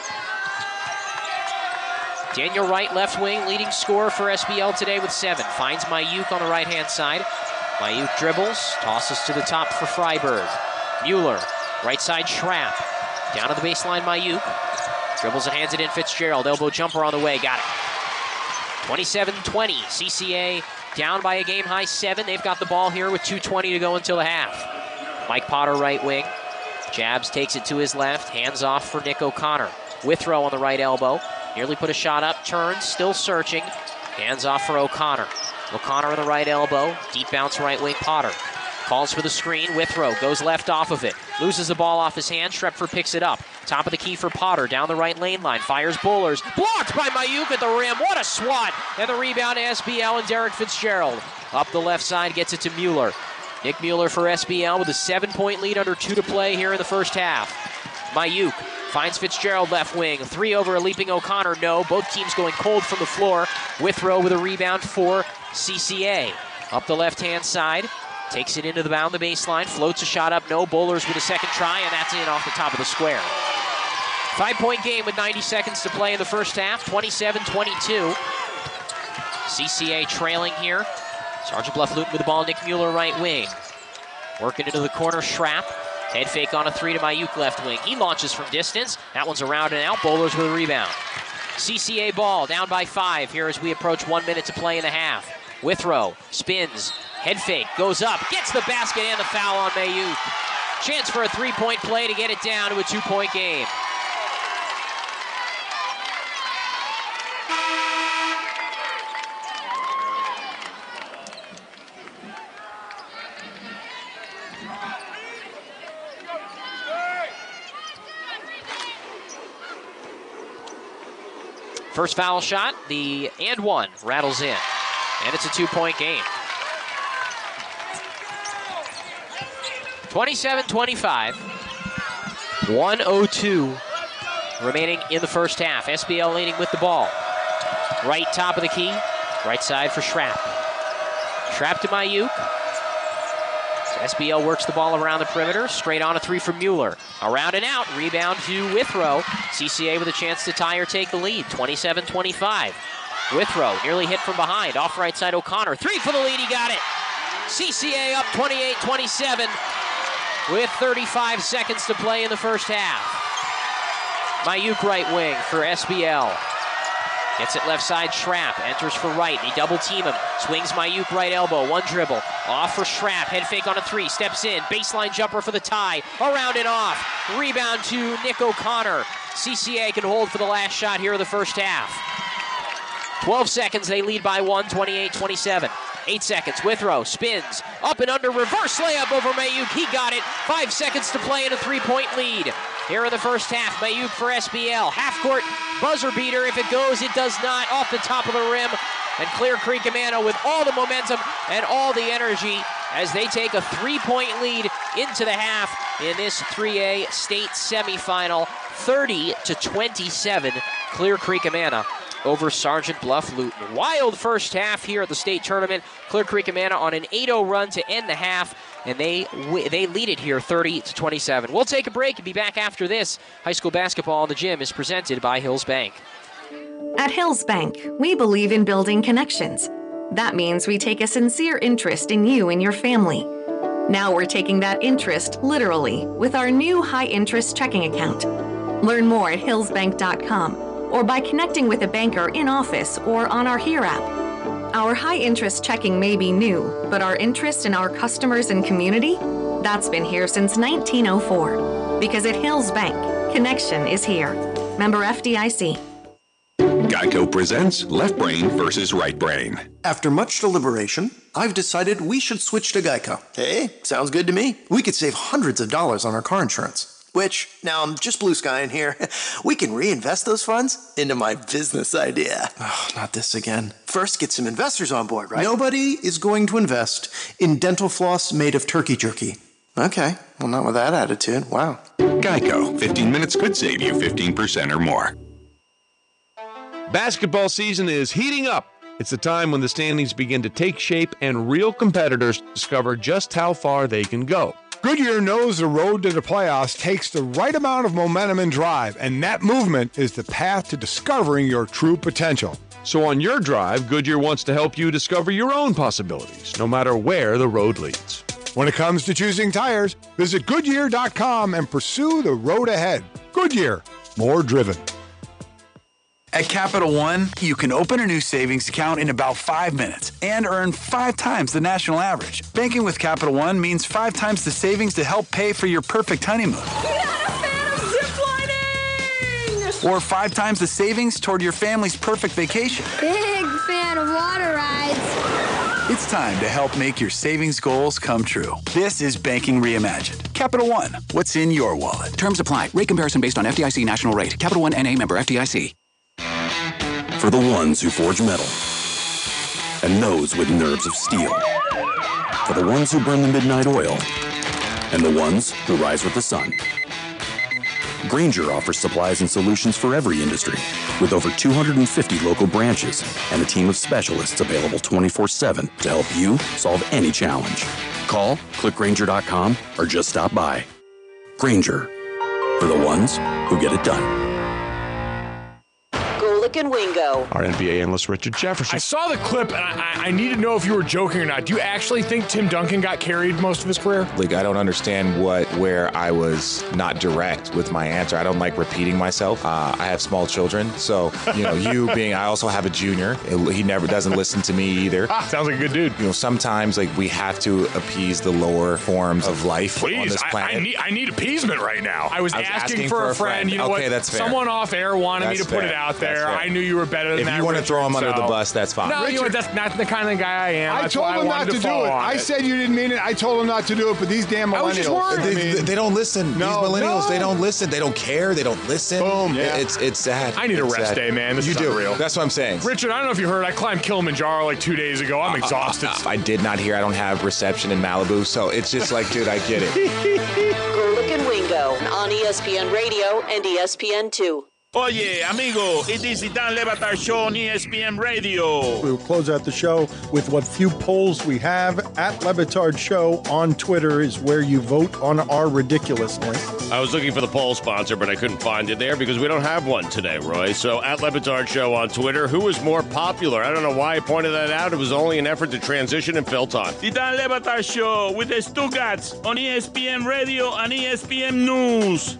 Daniel Wright, left wing, leading scorer for S B L today with seven. Finds Mayuk on the right-hand side. Mayuk dribbles, tosses to the top for Freiberg. Mueller, right side Schrapp. Down to the baseline, Mayuk. Dribbles and hands it in, Fitzgerald. Elbow jumper on the way, got it. twenty-seven twenty, C C A down by a game-high seven. They've got the ball here with two twenty to go until the half. Mike Potter, right wing. Jabs takes it to his left, hands off for Nick O'Connor. Withrow on the right elbow. Nearly put a shot up, turns, still searching. Hands off for O'Connor. O'Connor on the right elbow, deep bounce right wing, Potter. Calls for the screen, Withrow goes left off of it. Loses the ball off his hand, Schrepfer picks it up. Top of the key for Potter, down the right lane line, fires Bowlers. Blocked by Mayuk at the rim, what a swat! And the rebound to S B L and Derek Fitzgerald. Up the left side, gets it to Mueller. Nick Mueller for S B L with a seven-point lead under two to play here in the first half. Mayuk finds Fitzgerald left wing. Three over a leaping O'Connor. No. Both teams going cold from the floor. Withrow with a rebound for C C A. Up the left-hand side. Takes it into the bound, the baseline. Floats a shot up. No. Bowlers with a second try, and that's in off the top of the square. Five-point game with ninety seconds to play in the first half. twenty-seven twenty-two. C C A trailing here. Sergeant Bluff Luton with the ball. Nick Mueller right wing. Working into the corner. Schrapp. Head fake on a three to Mayuk left wing. He launches from distance. That one's around and out. Bowlers with a rebound. C C A ball down by five here as we approach one minute to play in the half. Withrow spins. Head fake goes up. Gets the basket and the foul on Mayuk. Chance for a three-point play to get it down to a two-point game. First foul shot, the and one rattles in, and it's a two-point game. twenty-seven twenty-five, one oh two remaining in the first half. S B L leading with the ball. Right top of the key, right side for Schrapp. Schrapp to Mayuk. S B L works the ball around the perimeter. Straight on a three from Mueller. Around and out. Rebound to Withrow. C C A with a chance to tie or take the lead. twenty-seven twenty-five. Withrow nearly hit from behind. Off right side O'Connor. Three for the lead. He got it. C C A up twenty-eight twenty-seven with thirty-five seconds to play in the first half. Mayuk right wing for S B L. Gets it left side, Schrapp enters for right. He double team him. Swings Mayuk right elbow. One dribble. Off for Schrapp. Head fake on a three. Steps in. Baseline jumper for the tie. Around and off. Rebound to Nick O'Connor. C C A can hold for the last shot here of the first half. twelve seconds. They lead by one. twenty-eight twenty-seven. Eight seconds. Withrow spins. Up and under. Reverse layup over Mayuk. He got it. Five seconds to play in a three-point lead. Here in the first half, Mayuk for S B L. Half-court buzzer beater. If it goes, it does not. Off the top of the rim. And Clear Creek Amana with all the momentum and all the energy as they take a three-point lead into the half in this three A state semifinal. thirty to twenty-seven, Clear Creek Amana over Sergeant Bluff Luton. Wild first half here at the state tournament. Clear Creek Amana on an eight oh run to end the half, and they they lead it here thirty to twenty-seven. We'll take a break and be back after this. High school basketball in the gym is presented by Hills Bank. At Hills Bank, we believe in building connections. That means we take a sincere interest in you and your family. Now we're taking that interest literally with our new high-interest checking account. Learn more at hills bank dot com or by connecting with a banker in office or on our Here app. Our high-interest checking may be new, but our interest in our customers and community, that's been here since nineteen oh four. Because at Hills Bank, connection is here. Member F D I C. Geico presents Left Brain versus Right Brain. After much deliberation, I've decided we should switch to Geico. Hey, sounds good to me. We could save hundreds of dollars on our car insurance. Which, now I'm just blue skying here, we can reinvest those funds into my business idea. Oh, not this again. First, get some investors on board, right? Nobody is going to invest in dental floss made of turkey jerky. Okay, well, not with that attitude. Wow. Geico, fifteen minutes could save you fifteen percent or more. Basketball season is heating up. It's the time when the standings begin to take shape and real competitors discover just how far they can go. Goodyear knows the road to the playoffs takes the right amount of momentum and drive, and that movement is the path to discovering your true potential. So on your drive, Goodyear wants to help you discover your own possibilities, no matter where the road leads. When it comes to choosing tires, visit Goodyear dot com and pursue the road ahead. Goodyear, more driven. At Capital One, you can open a new savings account in about five minutes and earn five times the national average. Banking with Capital One means five times the savings to help pay for your perfect honeymoon. Not a fan of ziplining! Or five times the savings toward your family's perfect vacation. Big fan of water rides. It's time to help make your savings goals come true. This is Banking Reimagined. Capital One, what's in your wallet? Terms apply. Rate comparison based on F D I C national rate. Capital One N A member F D I C. For the ones who forge metal and those with nerves of steel. For the ones who burn the midnight oil and the ones who rise with the sun. Grainger offers supplies and solutions for every industry with over two hundred fifty local branches and a team of specialists available twenty-four seven to help you solve any challenge. Call, click Grainger dot com, or just stop by. Grainger, for the ones who get it done. And Wingo. Our N B A analyst, Richard Jefferson. I saw the clip, and I, I need to know if you were joking or not. Do you actually think Tim Duncan got carried most of his career? Like, I don't understand what, where I was not direct with my answer. I don't like repeating myself. Uh, I have small children, so, you know, you being, I also have a junior. He never doesn't listen to me either. Ah, sounds like a good dude. You know, sometimes, like, we have to appease the lower forms of life Please, on this planet. I, I, need, I need appeasement right now. I was, I was asking, asking for, for a friend. friend. You know okay, what? that's fair. Someone off air wanted that's me to fair. put it out there. I knew you were better than if that. If you want to throw him so. under the bus, that's fine. No, Richard, you know, that's not the kind of guy I am. I That's told why him I not to, to do it. I it. said you didn't mean it. I told him not to do it, but these damn millennials. I was just worried. They, I mean, they don't listen. No, these millennials, no. they don't listen. They don't care. They don't listen. Boom. Yeah. It's it's sad. I need it's a rest sad. day, man. This you is do. unreal. That's what I'm saying. Richard, I don't know if you heard. I climbed Kilimanjaro like two days ago. I'm exhausted. Uh, uh, I did not hear. I don't have reception in Malibu, so it's just like, dude, I get it. Gerlich and Wingo on E S P N Radio and E S P N two. Oye, amigo, it is the Dan Le Batard Show on E S P N Radio. We'll close out the show with what few polls we have. At Le Batard Show on Twitter is where you vote on our ridiculousness. I was looking for the poll sponsor, but I couldn't find it there because we don't have one today, Roy. So at Le Batard Show on Twitter, who was more popular? I don't know why I pointed that out. It was only an effort to transition and fill time. The Dan Le Batard Show with the Stugatz on E S P N Radio and E S P N News.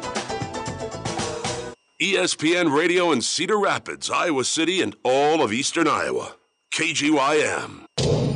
E S P N Radio in Cedar Rapids, Iowa City, and all of eastern Iowa. K G Y M.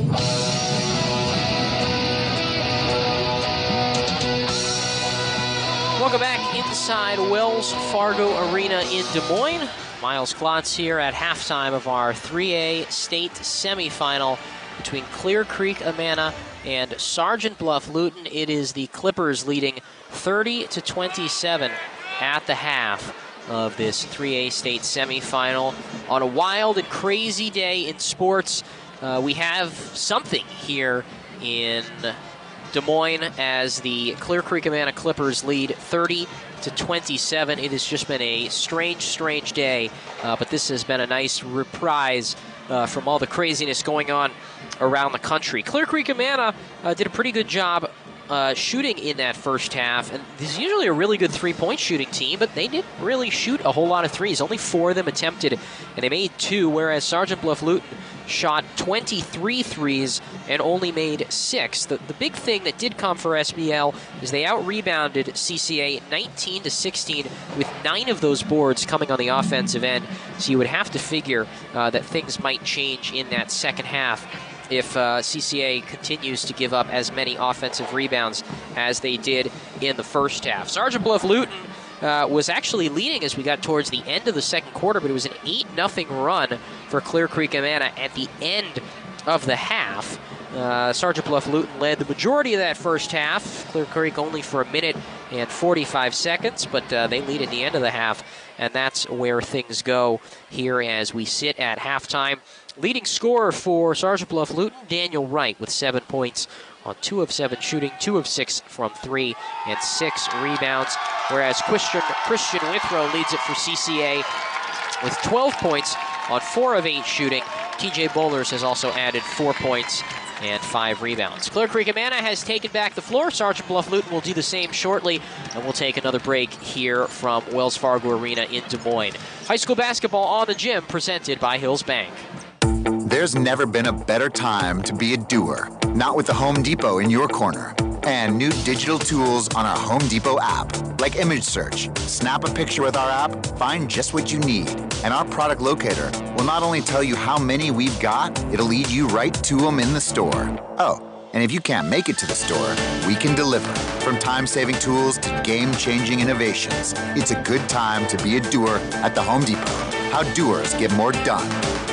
Welcome back inside Wells Fargo Arena in Des Moines. Miles Klotz here at halftime of our three A state semifinal between Clear Creek Amana and Sergeant Bluff Luton. It is the Clippers leading thirty to twenty-seven at the half of this three A state semifinal. On a wild and crazy day in sports, uh, we have something here in Des Moines as the Clear Creek Amana Clippers lead thirty to twenty-seven. It has just been a strange, strange day, uh, but this has been a nice reprise uh, from all the craziness going on around the country. Clear Creek Amana uh, did a pretty good job Uh, shooting in that first half, and this is usually a really good three-point shooting team, but they didn't really shoot a whole lot of threes. Only four of them attempted, and they made two, whereas Sergeant Bluff Luton shot twenty-three threes and only made six. The, the big thing that did come for S B L is they out-rebounded C C A nineteen to sixteen, with nine of those boards coming on the offensive end, so you would have to figure uh, that things might change in that second half if uh, C C A continues to give up as many offensive rebounds as they did in the first half. Sergeant Bluff Luton uh, was actually leading as we got towards the end of the second quarter, but it was an eight nothing run for Clear Creek Amana at the end of the half. Uh, Sergeant Bluff Luton led the majority of that first half. Clear Creek only for a minute and forty-five seconds, but uh, they lead at the end of the half, and that's where things go here as we sit at halftime. Leading scorer for Sergeant Bluff Luton, Daniel Wright, with seven points on two of seven shooting, two of six from three, and six rebounds. Whereas Christian, Christian Withrow leads it for C C A with twelve points on four of eight shooting. T J Bowlers has also added four points and five rebounds. Clear Creek Amana has taken back the floor. Sergeant Bluff Luton will do the same shortly, and we'll take another break here from Wells Fargo Arena in Des Moines. High school basketball on the gym, presented by Hills Bank. There's never been a better time to be a doer, not with the Home Depot in your corner. And new digital tools on our Home Depot app, like image search. Snap a picture with our app, find just what you need. And our product locator will not only tell you how many we've got, it'll lead you right to them in the store. Oh, and if you can't make it to the store, we can deliver. From time-saving tools to game-changing innovations, it's a good time to be a doer at the Home Depot. How doers get more done.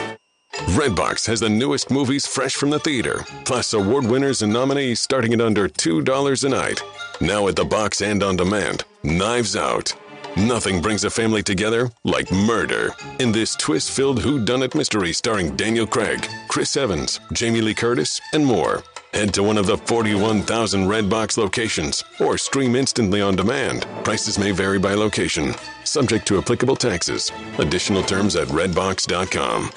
Redbox has the newest movies fresh from the theater, plus award winners and nominees starting at under two dollars a night. Now at the box and on demand, Knives Out. Nothing brings a family together like murder in this twist-filled whodunit mystery starring Daniel Craig, Chris Evans, Jamie Lee Curtis, and more. Head to one of the forty-one thousand Redbox locations or stream instantly on demand. Prices may vary by location, subject to applicable taxes. Additional terms at redbox dot com.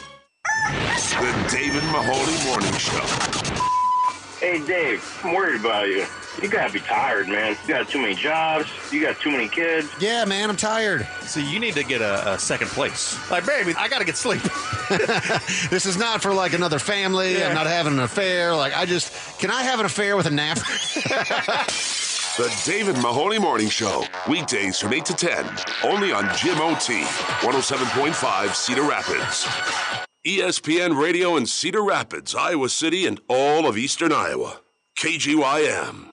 The David Mahoney Morning Show. Hey, Dave, I'm worried about you. You gotta be tired, man. You got too many jobs. You got too many kids. Yeah, man, I'm tired. So you need to get a, a second place. Like, baby, I gotta get sleep. This is not for, like, another family. Yeah. I'm not having an affair. Like, I just, can I have an affair with a nap? The David Mahoney Morning Show. Weekdays from eight to ten. Only on Jim O T. one oh seven point five Cedar Rapids. E S P N Radio in Cedar Rapids, Iowa City, and all of eastern Iowa. K G Y M.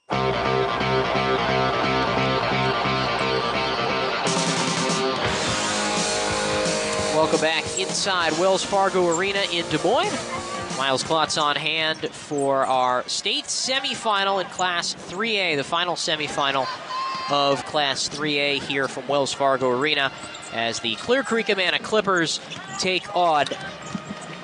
Welcome back inside Wells Fargo Arena in Des Moines. Miles Klotz on hand for our state semifinal in Class three A, the final semifinal of Class three A here from Wells Fargo Arena, as the Clear Creek Amana Clippers take on,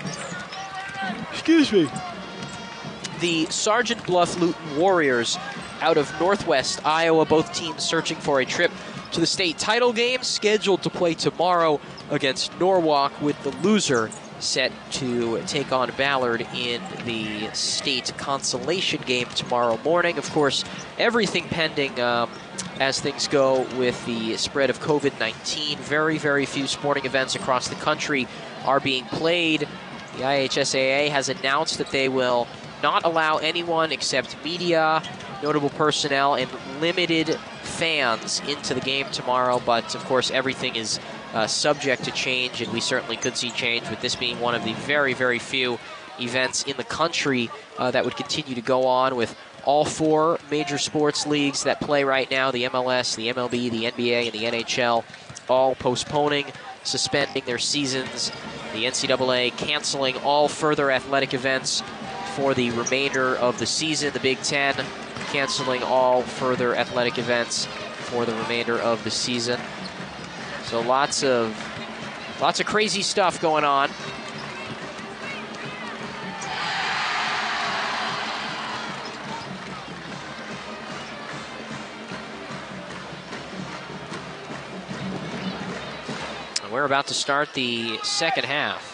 excuse me, the Sergeant Bluff Luton Warriors. out of Northwest Iowa. Both teams searching for a trip to the state title game, scheduled to play tomorrow against Norwalk, with the loser set to take on Ballard in the state consolation game tomorrow morning. Of course, everything pending um, as things go with the spread of COVID nineteen. Very, very few sporting events across the country are being played. The I H S A A has announced that they will not allow anyone except media, notable personnel, and limited fans into the game tomorrow. But, of course, everything is uh, subject to change, and we certainly could see change, with this being one of the very, very few events in the country uh, that would continue to go on, with all four major sports leagues that play right now, the M L S, the M L B, the N B A, and the N H L, all postponing, suspending their seasons. The N C double A canceling all further athletic events for the remainder of the season. The Big Ten canceling all further athletic events for the remainder of the season. So lots of lots of crazy stuff going on. And we're about to start the second half.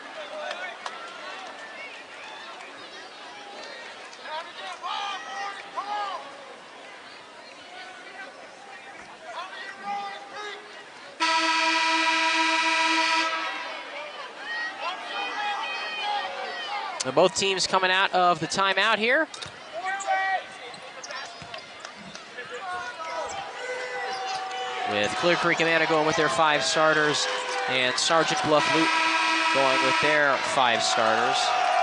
And both teams coming out of the timeout here. With Clear Creek Amana going with their five starters, and Sergeant Bluff Luton going with their five starters.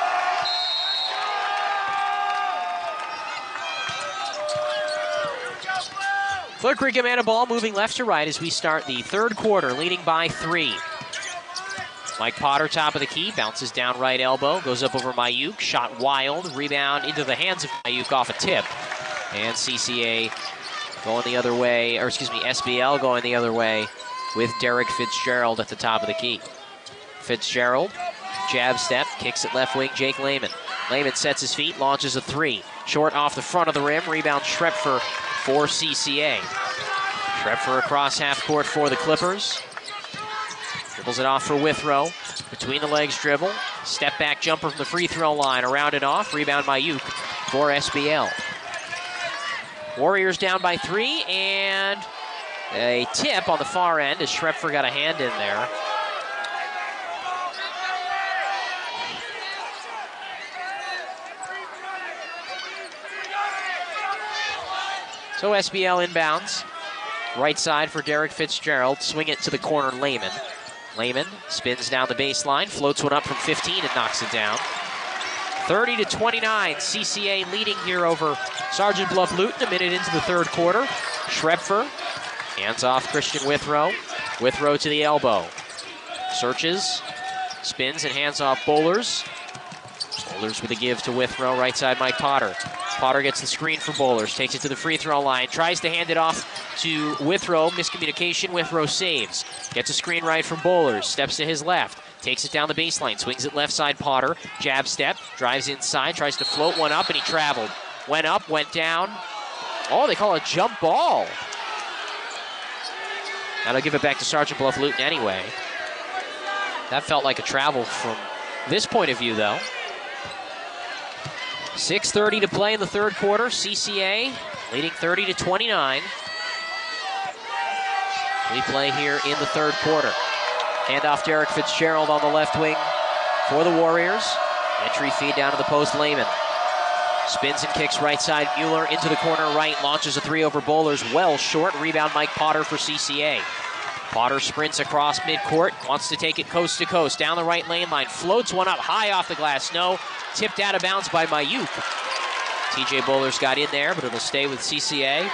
Clear Creek Amana ball moving left to right as we start the third quarter, leading by three. Mike Potter, top of the key, bounces down right elbow, goes up over Mayuk, shot wild, rebound into the hands of Mayuk off a tip. And C C A going the other way, or excuse me, S B L going the other way with Derek Fitzgerald at the top of the key. Fitzgerald, jab step, kicks it left wing, Jake Lehman. Lehman sets his feet, launches a three. Short off the front of the rim, rebound Schrepfer for C C A. Schrepfer across half court for the Clippers. Dribbles it off for Withrow. Between the legs dribble. Step back jumper from the free throw line. Around and off. Rebound by Mayuk for S B L. Warriors down by three, and a tip on the far end as Schrepfer got a hand in there. So S B L inbounds. Right side for Derek Fitzgerald. Swing it to the corner, Lehman. Lehman spins down the baseline, floats one up from fifteen and knocks it down. thirty to twenty-nine, C C A leading here over Sergeant Bluff Luton a minute into the third quarter. Schrepfer hands off Christian Withrow. Withrow to the elbow. Searches, spins and hands off Bowlers. Bowlers with a give to Withrow, right side Mike Potter. Potter gets the screen for Bowlers, takes it to the free throw line, tries to hand it off to Withrow, miscommunication, Withrow saves. Gets a screen right from Bowlers, steps to his left, takes it down the baseline, swings it left side Potter, jab step, drives inside, tries to float one up, and he traveled. Went up, went down. Oh, they call it a jump ball. Now they'll give it back to Sergeant Bluff Luton anyway. That felt like a travel from this point of view, though. six thirty to play in the third quarter. C C A leading thirty to twenty-nine. We play here in the third quarter. Handoff Derek Fitzgerald on the left wing for the Warriors. Entry feed down to the post, Lehman. Spins and kicks right side, Mueller into the corner right, launches a three over Bowlers, well short. Rebound Mike Potter for C C A. Potter sprints across midcourt, wants to take it coast to coast, down the right lane line, floats one up high off the glass, no, tipped out of bounds by Mayuk. T J Bowlers got in there, but it'll stay with C C A.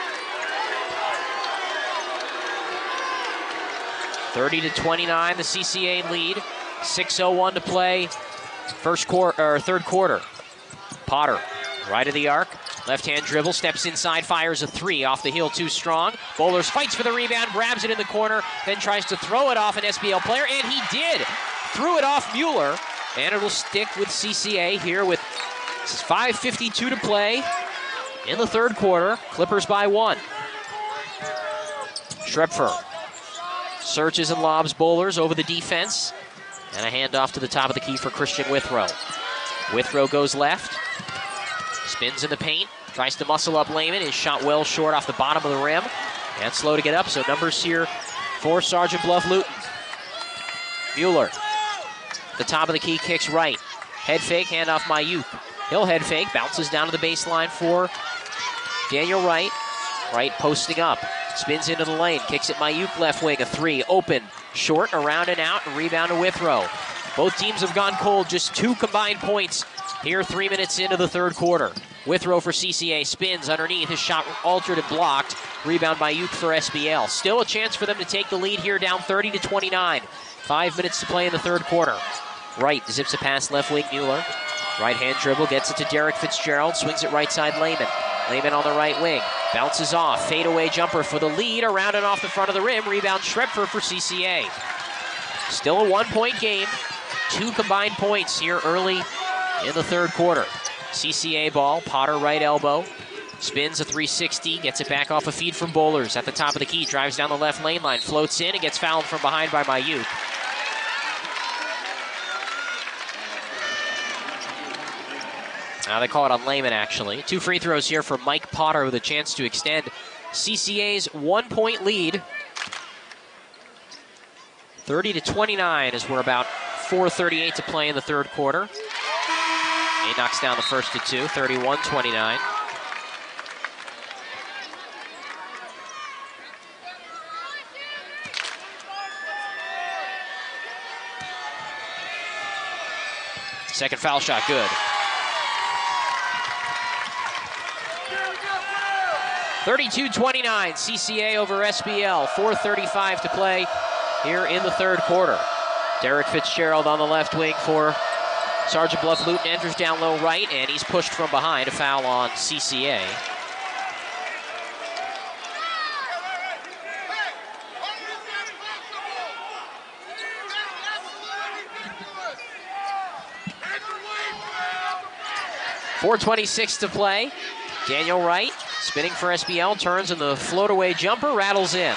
thirty to twenty-nine, the C C A lead. six oh one to play, first quarter or third quarter. Potter, right of the arc, left-hand dribble, steps inside, fires a three off the heel, too strong. Bowlers fights for the rebound, grabs it in the corner, then tries to throw it off an S B L player, and he did. Threw it off Mueller, and it will stick with C C A here with five fifty-two to play in the third quarter. Clippers by one. Schrepfer searches and lobs Bowlers over the defense. And a handoff to the top of the key for Christian Withrow. Withrow goes left. Spins in the paint. Tries to muscle up Lehman. His shot well short off the bottom of the rim. And slow to get up, so numbers here for Sergeant Bluff Luton. Mueller. The top of the key kicks right. Head fake, handoff Mayuk. He'll head fake, bounces down to the baseline for Daniel Wright. Wright posting up. Spins into the lane, kicks it Mayuk left wing, a three, open, short, around and out, and rebound to Withrow. Both teams have gone cold, just two combined points here three minutes into the third quarter. Withrow for C C A, spins underneath, his shot altered and blocked. Rebound Mayuk for S B L. Still a chance for them to take the lead here, down thirty to twenty-nine. Five minutes to play in the third quarter. Wright zips a pass left wing, Mueller. Right hand dribble, gets it to Derek Fitzgerald, swings it right side Lehman. Lehman on the right wing, bounces off, fadeaway jumper for the lead, around and off the front of the rim, rebound Schrepfer for C C A. Still a one-point game, two combined points here early in the third quarter. C C A ball, Potter right elbow, spins a three sixty, gets it back off a feed from Bowlers at the top of the key, drives down the left lane line, floats in and gets fouled from behind by Mayuk. Now they call it on Lehman, actually. Two free throws here for Mike Potter with a chance to extend C C A's one-point lead. thirty to twenty-nine as we're about four thirty-eight to play in the third quarter. He knocks down the first to two, thirty-one twenty-nine. Second foul shot, good. thirty-two twenty-nine, C C A over S B L, four thirty-five to play here in the third quarter. Derek Fitzgerald on the left wing for Sergeant Bluff Luton, enters down low right, and he's pushed from behind, a foul on C C A. four twenty-six to play. Daniel Wright spinning for S B L, turns and the float-away jumper rattles in.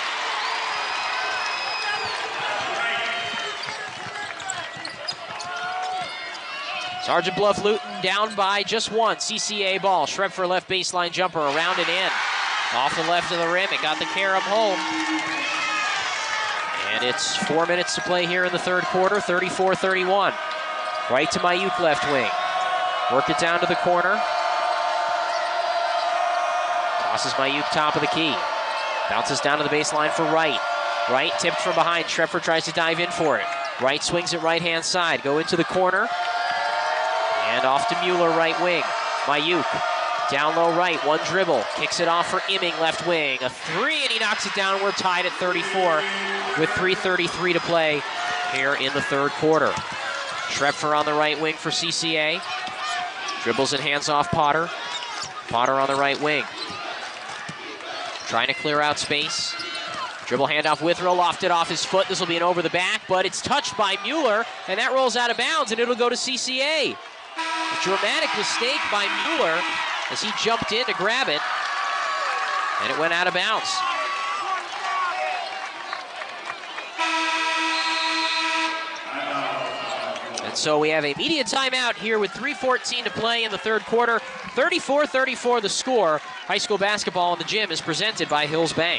Sergeant Bluff Luton down by just one. C C A ball. Schrepfer left baseline jumper around and in. Off the left of the rim. It got the carom home. And it's four minutes to play here in the third quarter. thirty-four thirty-one. Right to Mayuk left wing. Work it down to the corner. Tosses Mayuk top of the key. Bounces down to the baseline for Wright. Wright tipped from behind. Schrepfer tries to dive in for it. Wright swings it right-hand side. Go into the corner. And off to Mueller, right wing. Mayuk, down low right, one dribble. Kicks it off for Imming, left wing. A three, and he knocks it down. We're tied at thirty-four with three thirty-three to play here in the third quarter. Schrepfer on the right wing for C C A. Dribbles and hands off Potter. Potter on the right wing. Trying to clear out space. Dribble handoff, Withrow lofted off his foot. This will be an over the back, but it's touched by Mueller, and that rolls out of bounds, and it'll go to C C A. A dramatic mistake by Mueller as he jumped in to grab it, and it went out of bounds. And so we have a media timeout here with three fourteen to play in the third quarter. thirty-four thirty-four the score. High school basketball in the gym is presented by Hills Bank.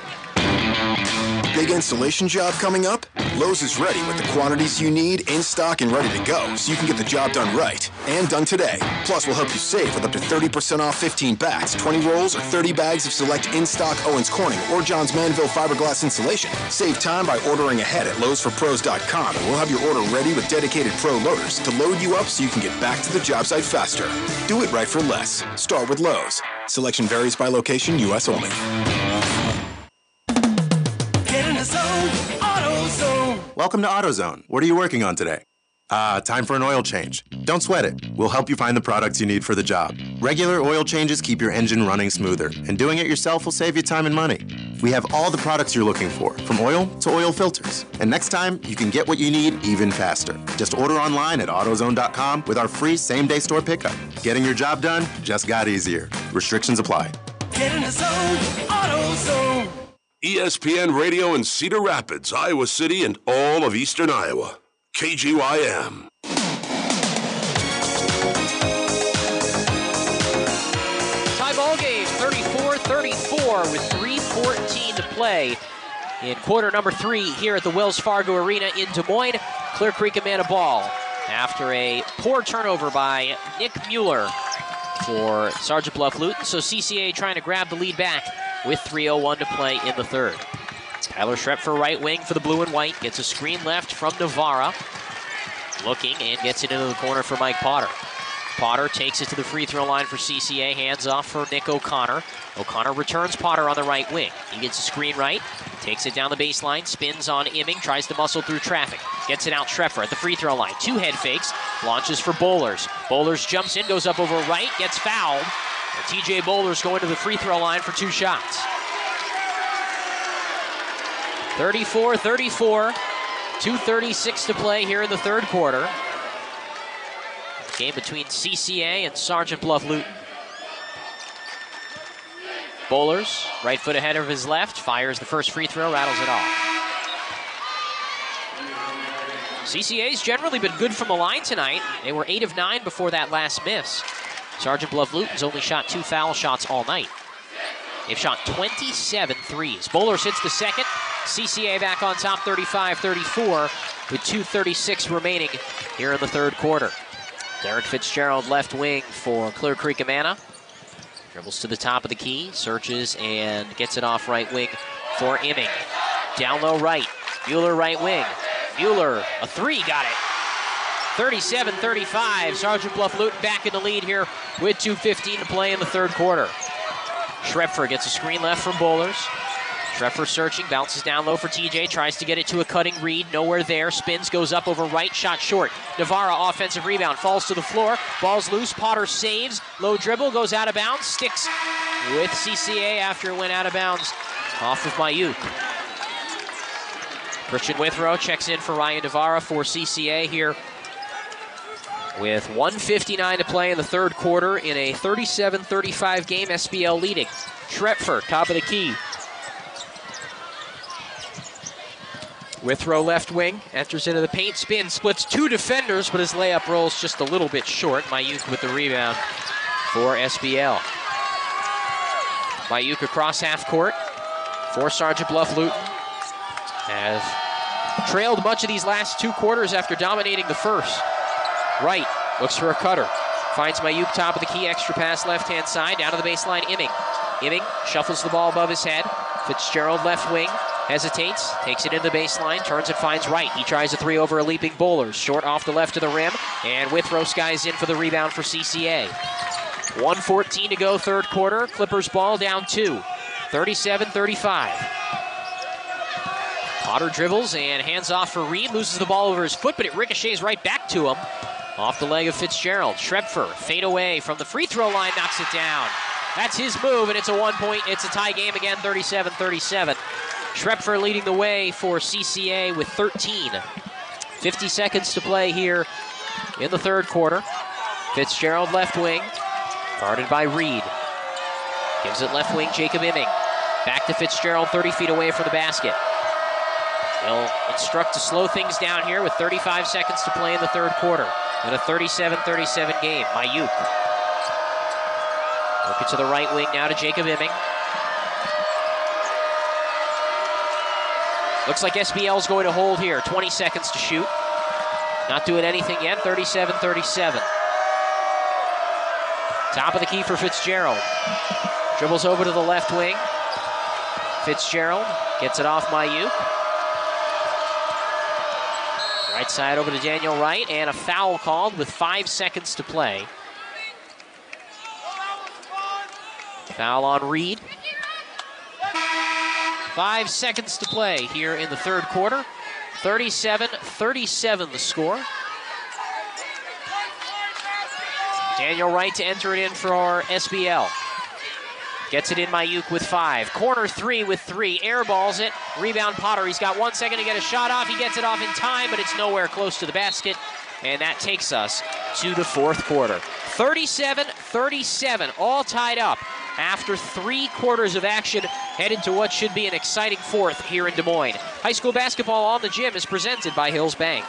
Big installation job coming up? Lowe's is ready with the quantities you need in stock and ready to go, so you can get the job done right and done today. Plus, we'll help you save with up to thirty percent off fifteen bats, twenty rolls, or thirty bags of select in-stock Owens Corning or Johns Manville fiberglass insulation. Save time by ordering ahead at Lowe's for Pros dot com, and we'll have your order ready with dedicated pro loaders to load you up so you can get back to the job site faster. Do it right for less. Start with Lowe's. Selection varies by location, U S only. Get in the zone, AutoZone. Welcome to AutoZone. What are you working on today? Ah, uh, time for an oil change. Don't sweat it. We'll help you find the products you need for the job. Regular oil changes keep your engine running smoother, and doing it yourself will save you time and money. We have all the products you're looking for, from oil to oil filters. And next time, you can get what you need even faster. Just order online at AutoZone dot com with our free same-day store pickup. Getting your job done just got easier. Restrictions apply. Get in the zone, AutoZone. E S P N Radio in Cedar Rapids, Iowa City, and all of eastern Iowa. K G Y M. Tie ball game, thirty-four thirty-four with three fourteen to play in quarter number three here at the Wells Fargo Arena in Des Moines. Clear Creek a man a ball after a poor turnover by Nick Mueller for Sergeant Bluff Luton. So C C A trying to grab the lead back with three oh one to play in the third. Tyler Schrepfer, right wing for the blue and white, gets a screen left from Navarra. Looking and gets it into the corner for Mike Potter. Potter takes it to the free throw line for C C A, hands off for Nick O'Connor. O'Connor returns Potter on the right wing. He gets a screen right, takes it down the baseline, spins on Imming, tries to muscle through traffic. Gets it out Schrepfer at the free throw line. Two head fakes, launches for Bowlers. Bowlers jumps in, goes up over right, gets fouled. And T J Bowlers going to the free throw line for two shots. thirty-four thirty-four, two thirty-six to play here in the third quarter. Game between C C A and Sergeant Bluff Luton. Bowlers, right foot ahead of his left, fires the first free throw, rattles it off. C C A's generally been good from the line tonight. They were eight of nine before that last miss. Sergeant Bluff Luton's only shot two foul shots all night. They've shot twenty-seven threes. Bowlers hits the second. C C A back on top thirty-five thirty-four with two thirty-six remaining here in the third quarter. Derek Fitzgerald left wing for Clear Creek Amana. Dribbles to the top of the key, searches and gets it off right wing for Imming. Down low right, Mueller right wing. Mueller, a three, got it. thirty-seven thirty-five, Sergeant Bluff Luton back in the lead here with two fifteen to play in the third quarter. Schrepfer gets a screen left from Bowlers. Schrepfer searching, bounces down low for T J, tries to get it to a cutting Reed, nowhere there, spins, goes up over right, shot short. Navarra, offensive rebound, falls to the floor, ball's loose, Potter saves, low dribble, goes out of bounds, sticks with C C A after it went out of bounds off of Mayuk. Christian Withrow checks in for Ryan Navarra for C C A here with one fifty-nine to play in the third quarter in a thirty-seven thirty-five game, S B L leading. Schrepfer, top of the key. Withrow left wing, enters into the paint, spin, splits two defenders, but his layup rolls just a little bit short. Mayuk with the rebound for S B L. Mayuk across half court for Sergeant Bluff Luton. Has trailed much of these last two quarters after dominating the first. Right, looks for a cutter. Finds Mayuk top of the key, extra pass left-hand side, down to the baseline, Imming. Imming shuffles the ball above his head. Fitzgerald left wing. Hesitates, takes it into the baseline, turns and finds Wright. He tries a three over a leaping Bowlers. Short off the left of the rim, and Withrow skies in for the rebound for C C A. one fourteen to go, third quarter. Clippers ball down two, thirty-seven thirty-five. Potter dribbles and hands off for Reed, loses the ball over his foot, but it ricochets right back to him. Off the leg of Fitzgerald. Schrepfer, fade away from the free throw line, knocks it down. That's his move, and it's a one point, it's a tie game again, thirty-seven thirty-seven. Schrepfer leading the way for C C A with thirteen. fifty seconds to play here in the third quarter. Fitzgerald left wing, guarded by Reed. Gives it left wing, Jacob Imming. Back to Fitzgerald, thirty feet away from the basket. They'll instruct to slow things down here with thirty-five seconds to play in the third quarter. In a thirty-seven thirty-seven game. Mayuk. Working to the right wing now to Jacob Imming. Looks like S B L's going to hold here. twenty seconds to shoot. Not doing anything yet. thirty-seven thirty-seven. Top of the key for Fitzgerald. Dribbles over to the left wing. Fitzgerald gets it off Mayuk. Right side over to Daniel Wright, and a foul called with five seconds to play. Foul on Reed. Five seconds to play here in the third quarter. thirty-seven thirty-seven the score. Daniel Wright to enter it in for our S B L. Gets it in Mayuk with five. Corner three with three. Airballs it. Rebound Potter. He's got one second to get a shot off. He gets it off in time, but it's nowhere close to the basket. And that takes us to the fourth quarter. thirty-seven thirty-seven, all tied up after three quarters of action, headed to what should be an exciting fourth here in Des Moines. High school basketball on the gym is presented by Hills Bank.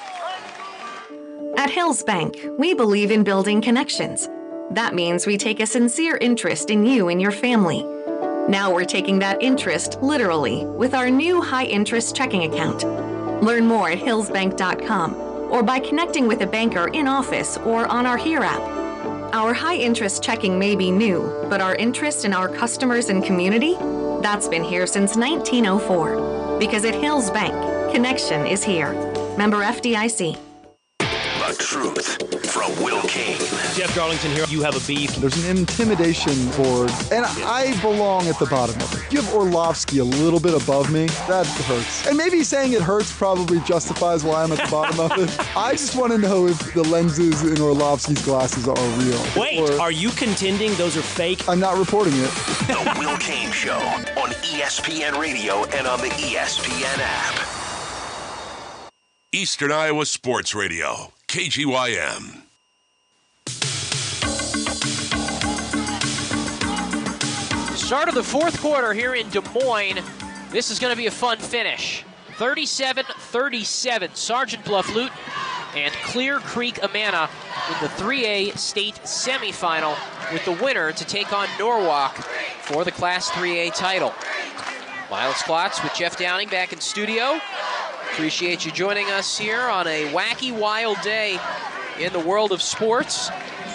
At Hills Bank, we believe in building connections. That means we take a sincere interest in you and your family. Now we're taking that interest literally with our new high-interest checking account. Learn more at hills bank dot com or by connecting with a banker in office or on our Here app. Our high-interest checking may be new, but our interest in our customers and community, that's been here since nineteen oh four. Because at Hills Bank, connection is here. Member F D I C. The truth from Will Kane. Jeff Darlington here. You have a beef. There's an intimidation board, and I belong at the bottom of it. Give Orlovsky a little bit above me. That hurts. And maybe saying it hurts probably justifies why I'm at the bottom of it. I just want to know if the lenses in Orlovsky's glasses are real. Wait, or, are you contending those are fake? I'm not reporting it. The Will Kane Show on E S P N Radio and on the E S P N app. Eastern Iowa Sports Radio, K G Y M. Start of the fourth quarter here in Des Moines. This is going to be a fun finish. thirty-seven thirty-seven, Sergeant Bluff Luton and Clear Creek Amana in the three A state semifinal, with the winner to take on Norwalk for the Class three A title. Miles Klotz with Jeff Downing back in studio. Appreciate you joining us here on a wacky, wild day in the world of sports.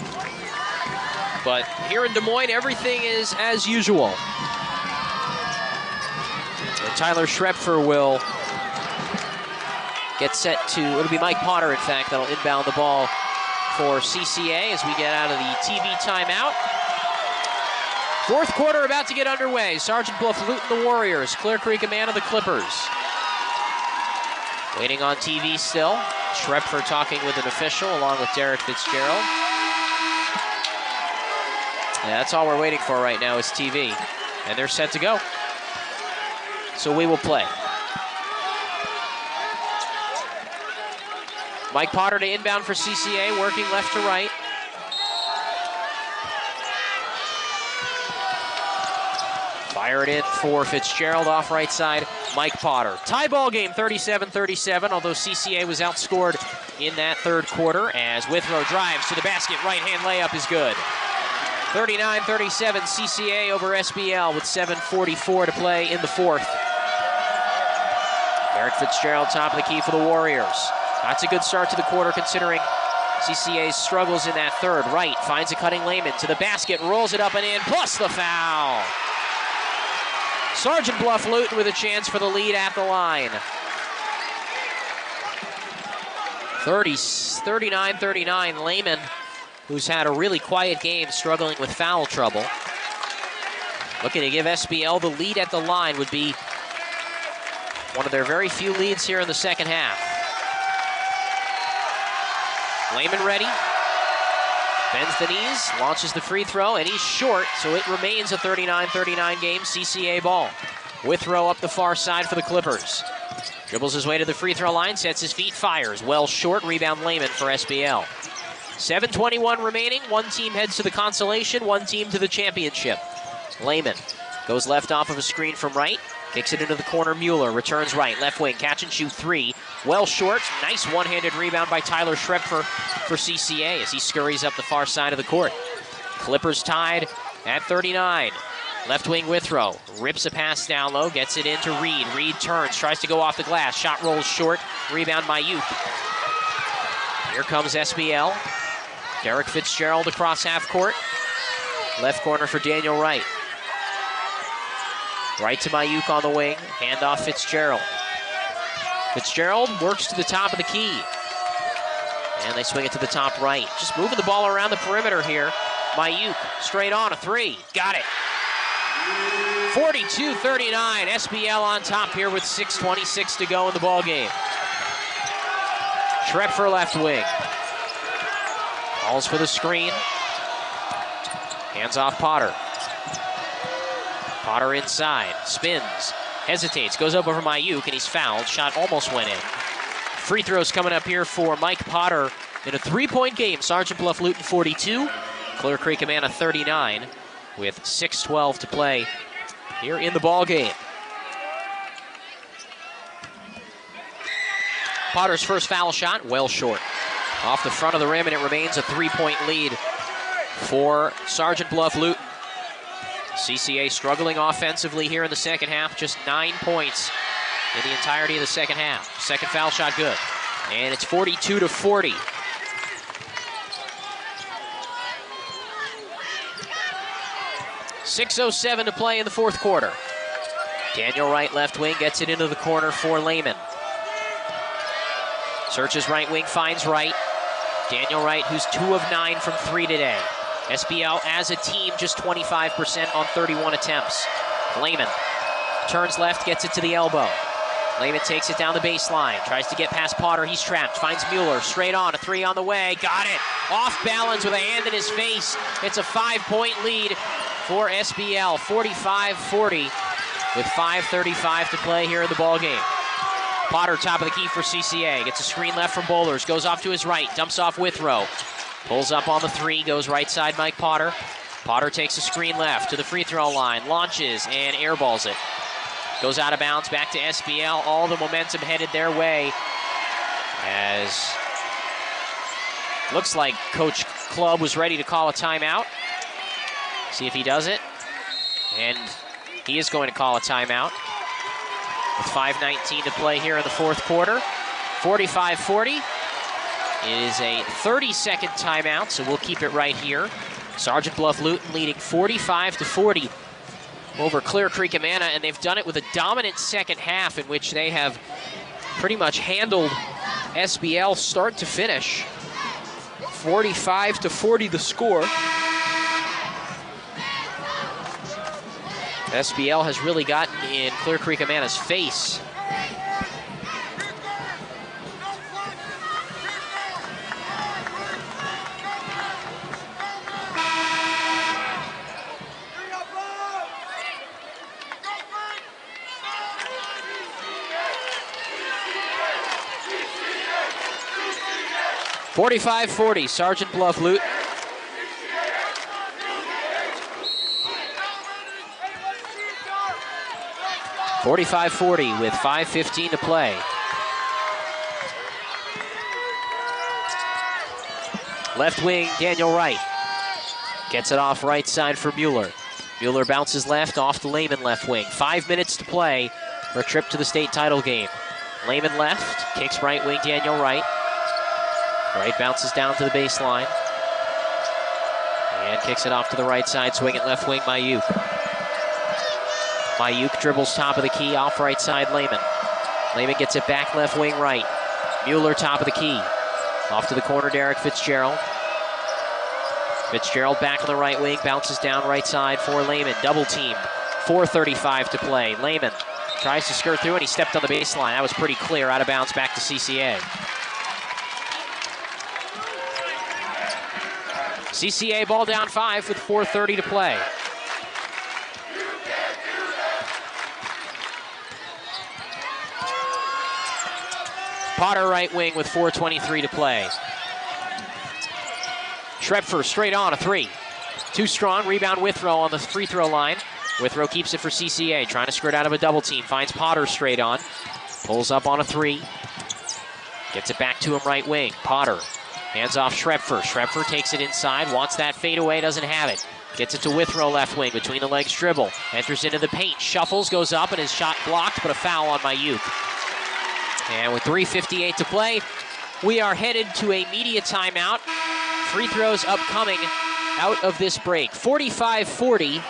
But here in Des Moines, everything is as usual. And Tyler Schrepfer will get set to, it'll be Mike Potter, in fact, that'll inbound the ball for C C A as we get out of the T V timeout. Fourth quarter about to get underway. Sergeant Bluff Luton, the Warriors. Clear Creek Amana, the Clippers. Waiting on T V still. Schrepfer talking with an official along with Derek Fitzgerald. Yeah, that's all we're waiting for right now is T V. And they're set to go. So we will play. Mike Potter to inbound for C C A, working left to right. Fire it in for Fitzgerald off right side. Mike Potter. Tie ball game, thirty-seven thirty-seven, although C C A was outscored in that third quarter as Withrow drives to the basket. Right-hand layup is good. thirty-nine thirty-seven, C C A over S B L with seven forty-four to play in the fourth. Derek Fitzgerald, top of the key for the Warriors. That's a good start to the quarter considering C C A's struggles in that third. Wright finds a cutting Lehman to the basket, rolls it up and in, plus the foul. Sergeant Bluff Luton with a chance for the lead at the line. thirty, thirty-nine thirty-nine, Lehman, who's had a really quiet game, struggling with foul trouble. Looking to give S B L the lead at the line, would be one of their very few leads here in the second half. Lehman ready. Bends the knees, launches the free throw, and he's short, so it remains a thirty-nine thirty-nine game, C C A ball. Withrow up the far side for the Clippers. Dribbles his way to the free throw line, sets his feet, fires. Well short, rebound Lehman for S B L. seven twenty-one remaining, one team heads to the consolation, one team to the championship. Lehman goes left off of a screen from right, kicks it into the corner, Mueller returns right, left wing, catch and shoot three. Well short, nice one-handed rebound by Tyler Schrepfer for C C A as he scurries up the far side of the court. Clippers tied at thirty-nine. Left wing Withrow, rips a pass down low, gets it into Reed. Reed turns, tries to go off the glass, shot rolls short, rebound Mayuk. Here comes S B L. Derek Fitzgerald across half court. Left corner for Daniel Wright. Right to Mayuk on the wing, handoff Fitzgerald. Fitzgerald works to the top of the key. And they swing it to the top right. Just moving the ball around the perimeter here. Mayuk, straight on, a three. Got it. forty-two thirty-nine, S B L on top here with six twenty-six to go in the ballgame. Schrepfer left wing. Calls for the screen. Hands off Potter. Potter inside, spins, hesitates, goes up over Mayuk, and he's fouled. Shot almost went in. Free throws coming up here for Mike Potter In a three-point game, Sergeant Bluff Luton forty-two, Clear Creek Amana thirty-nine, with six twelve to play here in the ball game. Potter's first foul shot, well short. Off the front of the rim, and it remains a three-point lead for Sergeant Bluff Luton. C C A struggling offensively here in the second half, just nine points in the entirety of the second half. Second foul shot good, and it's forty-two to forty. six oh seven to play in the fourth quarter. Daniel Wright, left wing, gets it into the corner for Lehman. Searches right wing, finds Wright. Daniel Wright, who's two of nine from three today. S B L as a team, just twenty-five percent on thirty-one attempts. Lehman turns left, gets it to the elbow. Lehman takes it down the baseline, tries to get past Potter. He's trapped, finds Mueller, straight on, a three on the way. Got it. Off balance with a hand in his face. It's a five-point lead for S B L, forty-five forty, with five thirty-five to play here in the ballgame. Potter, top of the key for C C A. Gets a screen left from Bowlers. Goes off to his right. Dumps off Withrow. Pulls up on the three. Goes right side Mike Potter. Potter takes a screen left to the free throw line. Launches and airballs it. Goes out of bounds back to S B L. All the momentum headed their way. As looks like Coach Clubb was ready to call a timeout. See if he does it. And he is going to call a timeout. With five nineteen to play here in the fourth quarter. forty-five forty. It is a thirty-second timeout, so we'll keep it right here. Sergeant Bluff Luton leading forty-five to forty over Clear Creek Amana, and they've done it with a dominant second half in which they have pretty much handled S B L start to finish. forty-five to forty the score. S B L has really gotten in Clear Creek Amana's face. forty-five forty, Sergeant Bluff Luton. forty-five forty with five fifteen to play. Left wing, Daniel Wright. Gets it off right side for Mueller. Mueller bounces left off the Lehman left wing. Five minutes to play for a trip to the state title game. Lehman left, kicks right wing, Daniel Wright. Wright bounces down to the baseline. And kicks it off to the right side, swinging left wing, Mayuk. Mayuk dribbles top of the key, off right side, Lehman. Lehman gets it back left wing right. Mueller top of the key. Off to the corner, Derek Fitzgerald. Fitzgerald back on the right wing, bounces down right side for Lehman. Double team, four thirty-five to play. Lehman tries to skirt through and he stepped on the baseline. That was pretty clear, out of bounds back to C C A. C C A ball down five with four thirty to play. Potter right wing with four twenty-three to play. Schrepfer straight on, a three. Too strong, rebound Withrow on the free throw line. Withrow keeps it for C C A, trying to skirt out of a double team. Finds Potter straight on. Pulls up on a three. Gets it back to him right wing. Potter hands off Schrepfer. Schrepfer takes it inside, wants that fadeaway, doesn't have it. Gets it to Withrow left wing, between the legs dribble. Enters into the paint, shuffles, goes up, and his shot blocked, but a foul on Mayuk. And with three fifty-eight to play, we are headed to a media timeout. Free throws upcoming out of this break. forty-five forty.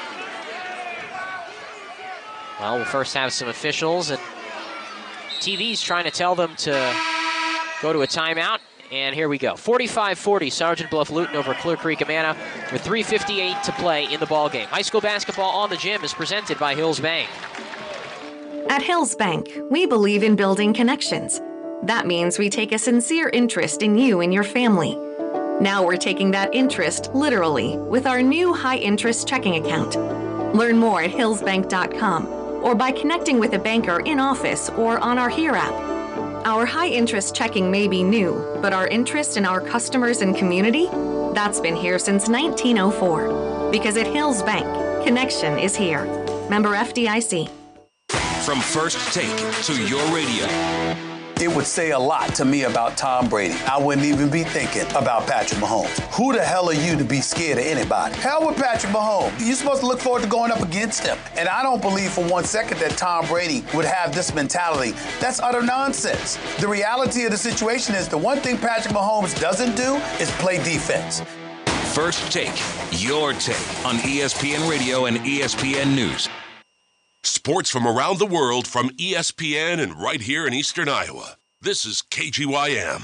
Well, we'll first have some officials, and T V's trying to tell them to go to a timeout. And here we go. forty-five forty, Sergeant Bluff Luton over Clear Creek Amana with three fifty-eight to play in the ballgame. High school basketball on the gym is presented by Hills Bank. At Hills Bank, we believe in building connections. That means we take a sincere interest in you and your family. Now we're taking that interest literally with our new high-interest checking account. Learn more at hills bank dot com or by connecting with a banker in office or on our Here app. Our high-interest checking may be new, but our interest in our customers and community, that's been here since nineteen oh four. Because at Hills Bank, connection is here. Member F D I C. From First Take to your radio. It would say a lot to me about Tom Brady. I wouldn't even be thinking about Patrick Mahomes. Who the hell are you to be scared of anybody? Hell with Patrick Mahomes. You're supposed to look forward to going up against him. And I don't believe for one second that Tom Brady would have this mentality. That's utter nonsense. The reality of the situation is the one thing Patrick Mahomes doesn't do is play defense. First Take, your take on E S P N Radio and E S P N News. Sports from around the world from E S P N and right here in Eastern Iowa. This is K G Y M.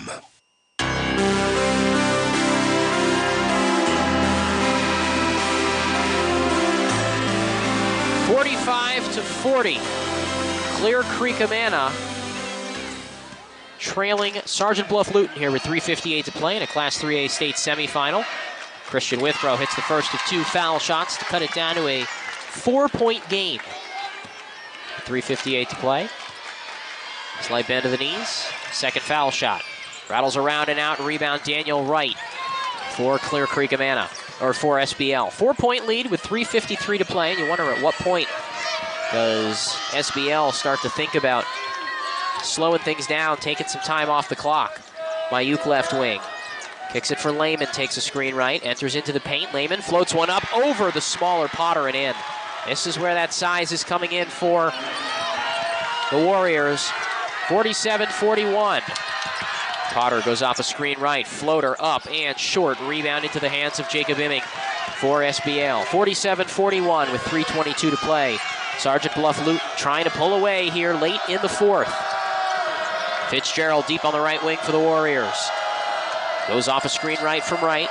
forty-five to forty. Clear Creek Amana trailing Sergeant Bluff Luton here with three fifty-eight to play in a Class three A state semifinal. Christian Withrow hits the first of two foul shots to cut it down to a four-point game. three fifty-eight to play. Slight bend of the knees. Second foul shot. Rattles around and out. Rebound Daniel Wright for Clear Creek Amana, or for S B L. Four-point lead with three fifty-three to play. And you wonder at what point does S B L start to think about slowing things down, taking some time off the clock. Mayuk left wing. Kicks it for Lehman, takes a screen right, enters into the paint. Lehman floats one up over the smaller Potter and in. This is where that size is coming in for the Warriors. forty-seven forty-one. Potter goes off a screen right, floater up and short. Rebound into the hands of Jacob Imming for S B L. forty-seven forty-one with three twenty-two to play. Sergeant Bluff Luton trying to pull away here late in the fourth. Fitzgerald deep on the right wing for the Warriors. Goes off a screen right from right.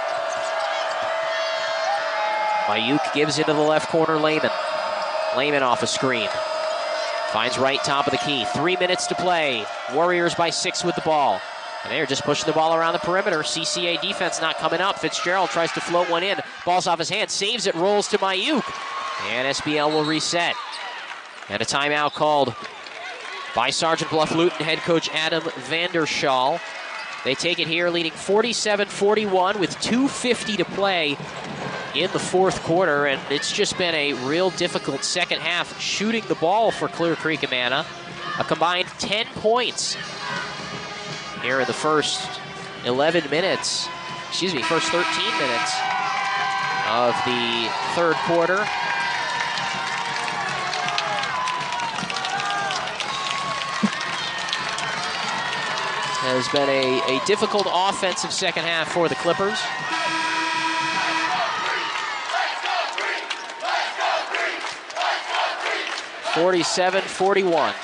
Mayuk gives into the left corner, Lehman. Lehman off a screen. Finds right top of the key. Three minutes to play. Warriors by six with the ball. And they're just pushing the ball around the perimeter. C C A defense not coming up. Fitzgerald tries to float one in. Ball's off his hand. Saves it. Rolls to Mayuk. And S B L will reset. And a timeout called by Sergeant Bluff Luton head coach Adam Vandershaw. They take it here leading forty-seven forty-one with two fifty to play in the fourth quarter, and it's just been a real difficult second half shooting the ball for Clear Creek Amana. A combined ten points here in the first eleven minutes, excuse me, first thirteen minutes of the third quarter. Has been a, a difficult offensive second half for the Clippers. forty-seven forty-one.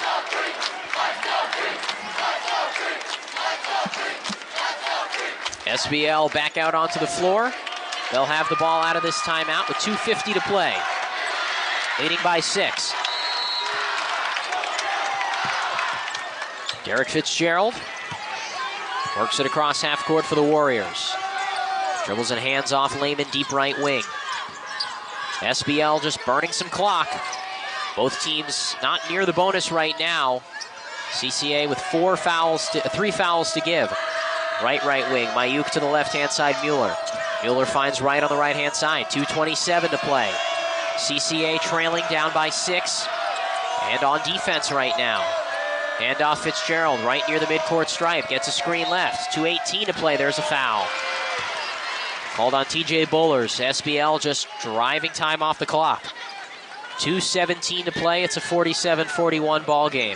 S B L back out onto the floor. They'll have the ball out of this timeout with two fifty to play. Leading by six. Derek Fitzgerald works it across half court for the Warriors. Dribbles and hands off Lehman, deep right wing. S B L just burning some clock. Both teams not near the bonus right now. C C A with four fouls, to, three fouls to give. Right, right wing. Mayuk to the left-hand side, Mueller. Mueller finds right on the right-hand side. two twenty-seven to play. C C A trailing down by six. And on defense right now. Handoff Fitzgerald right near the midcourt stripe. Gets a screen left. two eighteen to play. There's a foul. Called on T J Bullers. S B L just driving time off the clock. two seventeen to play. It's a forty-seven forty-one ball game.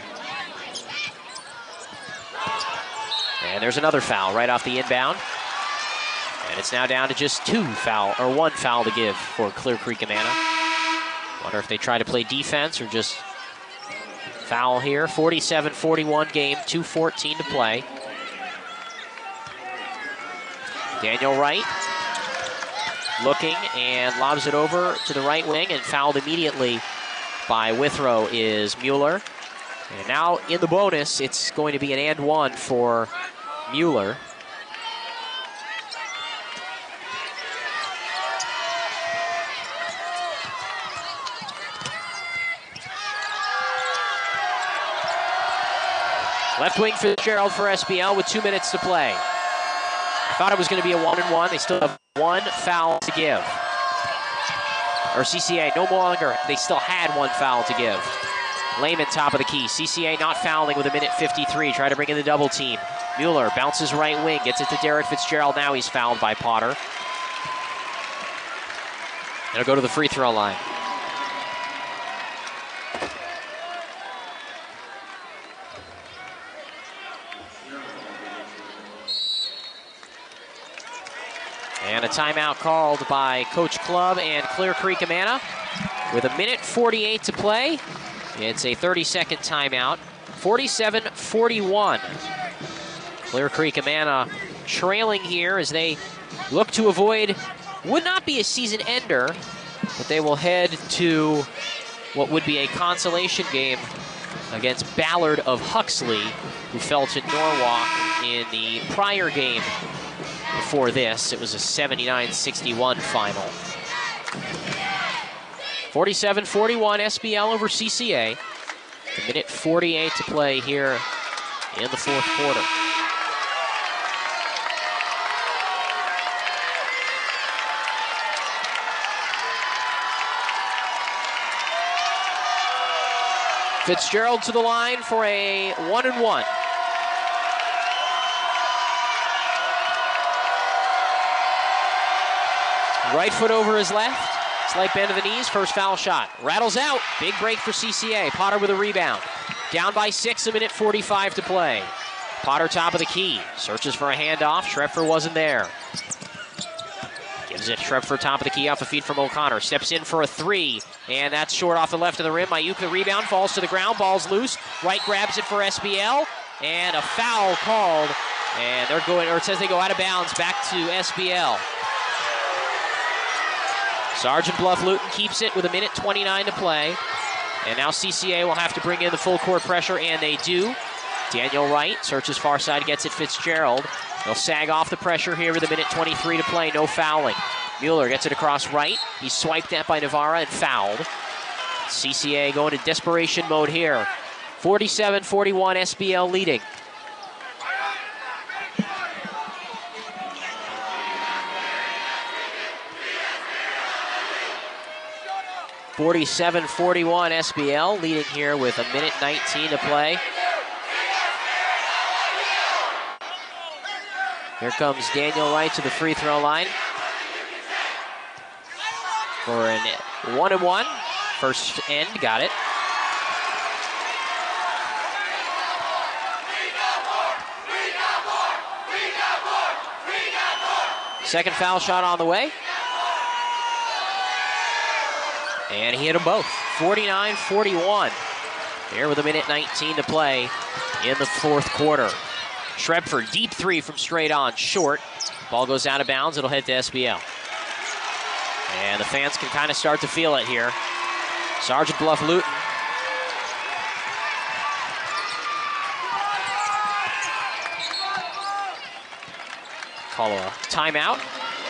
And there's another foul right off the inbound. And it's now down to just two foul, or one foul to give for Clear Creek Amana. Wonder if they try to play defense or just foul here. forty-seven forty-one game, two fourteen to play. Daniel Wright looking and lobs it over to the right wing, and fouled immediately by Withrow is Mueller. And now in the bonus, it's going to be an and one for Mueller. Left wing Fitzgerald for S B L with two minutes to play. I thought it was going to be a one and one. They still have one foul to give. Or C C A, no longer. They still had one foul to give. Lehman, top of the key. C C A not fouling with a minute fifty-three. Try to bring in the double team. Mueller bounces right wing, gets it to Derek Fitzgerald. Now he's fouled by Potter. And he'll go to the free throw line. And a timeout called by Coach Clubb and Clear Creek Amana. With a minute forty-eight to play, it's a thirty-second timeout. forty-seven forty-one. Clear Creek Amana trailing here as they look to avoid, would not be a season ender, but they will head to what would be a consolation game against Ballard of Huxley, who fell to Norwalk in the prior game. Before this, it was a seventy-nine sixty-one final. forty-seven forty-one, S B L over C C A. A minute forty-eight to play here in the fourth quarter. Fitzgerald to the line for a one and one. Right foot over his left. Slight bend of the knees. First foul shot. Rattles out. Big break for C C A. Potter with a rebound. Down by six, a minute forty-five to play. Potter top of the key. Searches for a handoff. Schrepfer wasn't there. Gives it Schrepfer top of the key off a feed from O'Connor. Steps in for a three. And that's short off the left of the rim. Mayuk the rebound. Falls to the ground. Ball's loose. Wright grabs it for S B L. And a foul called. And they're going, or it says they go out of bounds back to S B L. Sergeant Bluff Luton keeps it with a minute twenty-nine to play. And now C C A will have to bring in the full court pressure, and they do. Daniel Wright searches far side, gets it Fitzgerald. They'll sag off the pressure here with a minute twenty-three to play, no fouling. Mueller gets it across right. He's swiped at by Navarra and fouled. C C A going to desperation mode here. forty-seven forty-one, S B L leading. forty-seven forty-one, S B L leading here with a minute nineteen to play. Here comes Daniel Wright to the free throw line for an one and one. First end, got it. Second foul shot on the way. And he hit them both. forty-nine forty-one. Here with a minute nineteen to play in the fourth quarter. Schrepfer, deep three from straight on, short. Ball goes out of bounds. It'll head to S B L. And the fans can kind of start to feel it here. Sergeant Bluff Luton. Call a timeout.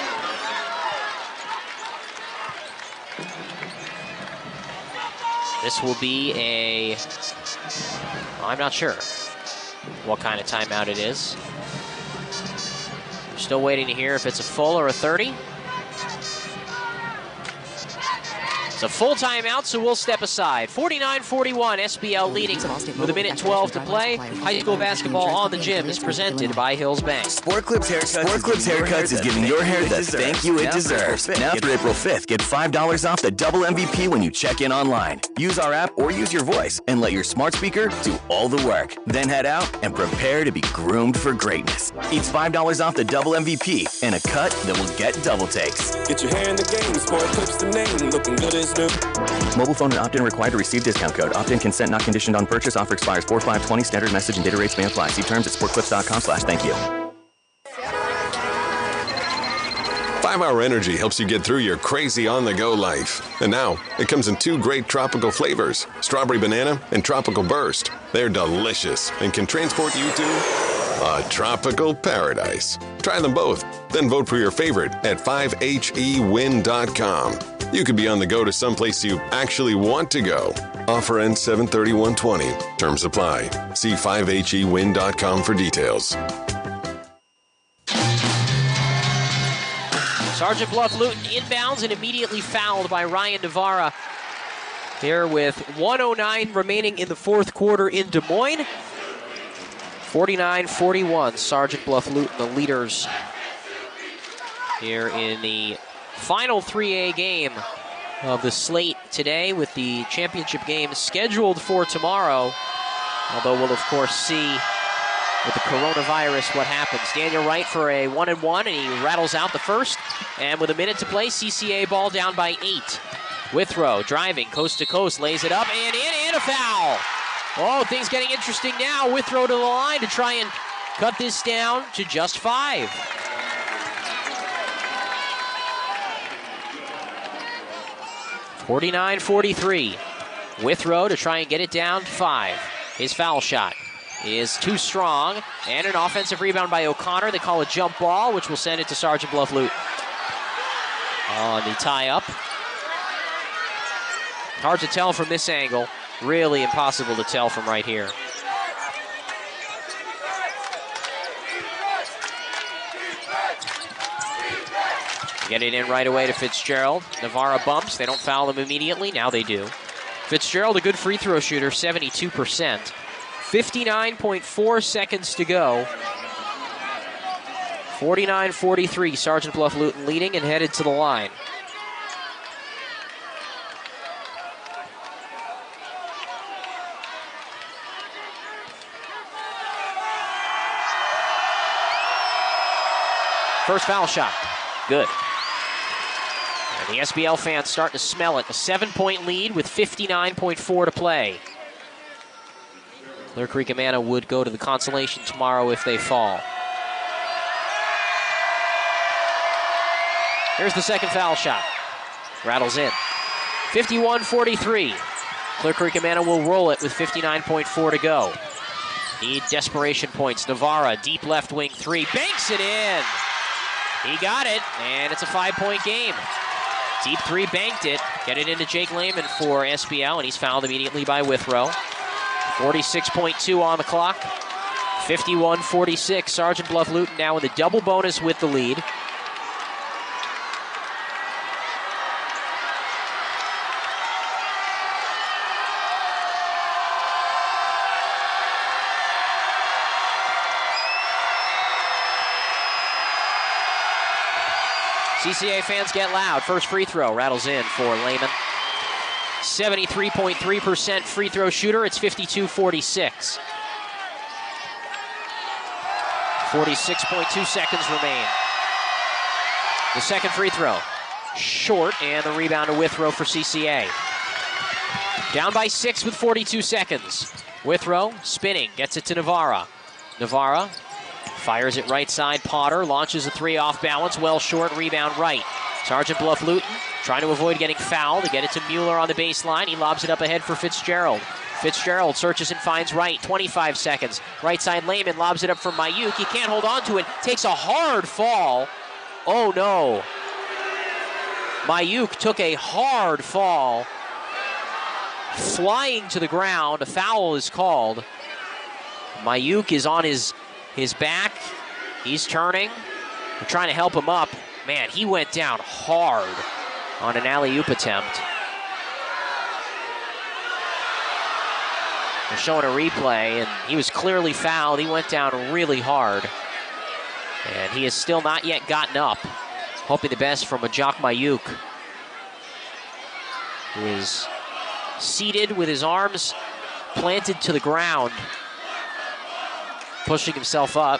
This will be a, I'm not sure what kind of timeout it is. We're still waiting to hear if it's a full or a thirty. It's a full timeout, so we'll step aside. forty-nine forty-one, S B L leading with a minute twelve to play. High school basketball on the gym is presented by Hills Bank. Sport Clips Haircuts, Sport Clips Haircuts is giving your hair the thank you it deserves. Now through April fifth, get five dollars off the double M V P when you check in online. Use our app or use your voice and let your smart speaker do all the work. Then head out and prepare to be groomed for greatness. It's five dollars off the double M V P and a cut that will get double takes. Get your hair in the game, Sport Clips the name, looking good as new. Mobile phone and opt-in required to receive discount code. Opt-in consent not conditioned on purchase. Offer expires four five twenty. Standard message and data rates may apply. See terms at sportclips.com slash thank you. five hour Energy helps you get through your crazy on-the-go life. And now, it comes in two great tropical flavors, Strawberry Banana and Tropical Burst. They're delicious and can transport you to a tropical paradise. Try them both, then vote for your favorite at five H E win dot com. you could be on the go to someplace you actually want to go. Offer ends seven thirty-one twenty. Terms apply. See five H E win dot com for details. Sergeant Bluff Luton inbounds and immediately fouled by Ryan Navarra. Here with one oh nine remaining in the fourth quarter in Des Moines. forty-nine forty-one, Sergeant Bluff Luton, the leaders here in the final three A game of the slate today, with the championship game scheduled for tomorrow. Although we'll, of course, see with the coronavirus what happens. Daniel Wright for a one and one, and he rattles out the first. And with a minute to play, C C A ball down by eight. Withrow driving coast to coast, lays it up and in, and a foul. Oh, things getting interesting now. Withrow to the line to try and cut this down to just five. forty-nine forty-three. Withrow to try and get it down to five. His foul shot is too strong, and an offensive rebound by O'Connor. They call a jump ball, which will send it to Sergeant Bluff Luton. On the tie-up. Hard to tell from this angle. Really impossible to tell from right here. Get it in right away to Fitzgerald. Navarra bumps. They don't foul him immediately. Now they do. Fitzgerald, a good free throw shooter, seventy-two percent. fifty-nine point four seconds to go. forty-nine forty-three, Sergeant Bluff Luton leading and headed to the line. First foul shot, good. And the S B L fans starting to smell it. A seven-point lead with fifty-nine point four to play. Clear Creek Amana would go to the consolation tomorrow if they fall. Here's the second foul shot. Rattles in. fifty-one forty-three. Clear Creek Amana will roll it with fifty-nine point four to go. Need desperation points. Navarra, deep left wing three. Banks it in. He got it, and it's a five-point game. Deep three, banked it. Get it into Jake Lehman for S B L, and he's fouled immediately by Withrow. forty-six point two on the clock. fifty-one forty-six. Sergeant Bluff Luton now in the double bonus with the lead. C C A fans get loud. First free throw rattles in for Lehman. seventy-three point three percent free throw shooter. It's fifty-two forty-six. forty-six point two seconds remain. The second free throw. Short, and the rebound to Withrow for C C A. Down by six with forty-two seconds. Withrow spinning, gets it to Navarra. Navarra fires it right side. Potter launches a three off balance. Well short, rebound right. Sergeant Bluff Luton trying to avoid getting fouled to get it to Mueller on the baseline. He lobs it up ahead for Fitzgerald. Fitzgerald searches and finds right. twenty-five seconds. Right side Lehman lobs it up for Mayuk. He can't hold on to it. Takes a hard fall. Oh no. Mayuk took a hard fall. Flying to the ground. A foul is called. Mayuk is on his His back, he's turning. We're trying to help him up. Man, he went down hard on an alley-oop attempt. They're showing a replay, and he was clearly fouled. He went down really hard. And he has still not yet gotten up. Hoping the best from Ajak Mayuk, who is seated with his arms planted to the ground, pushing himself up.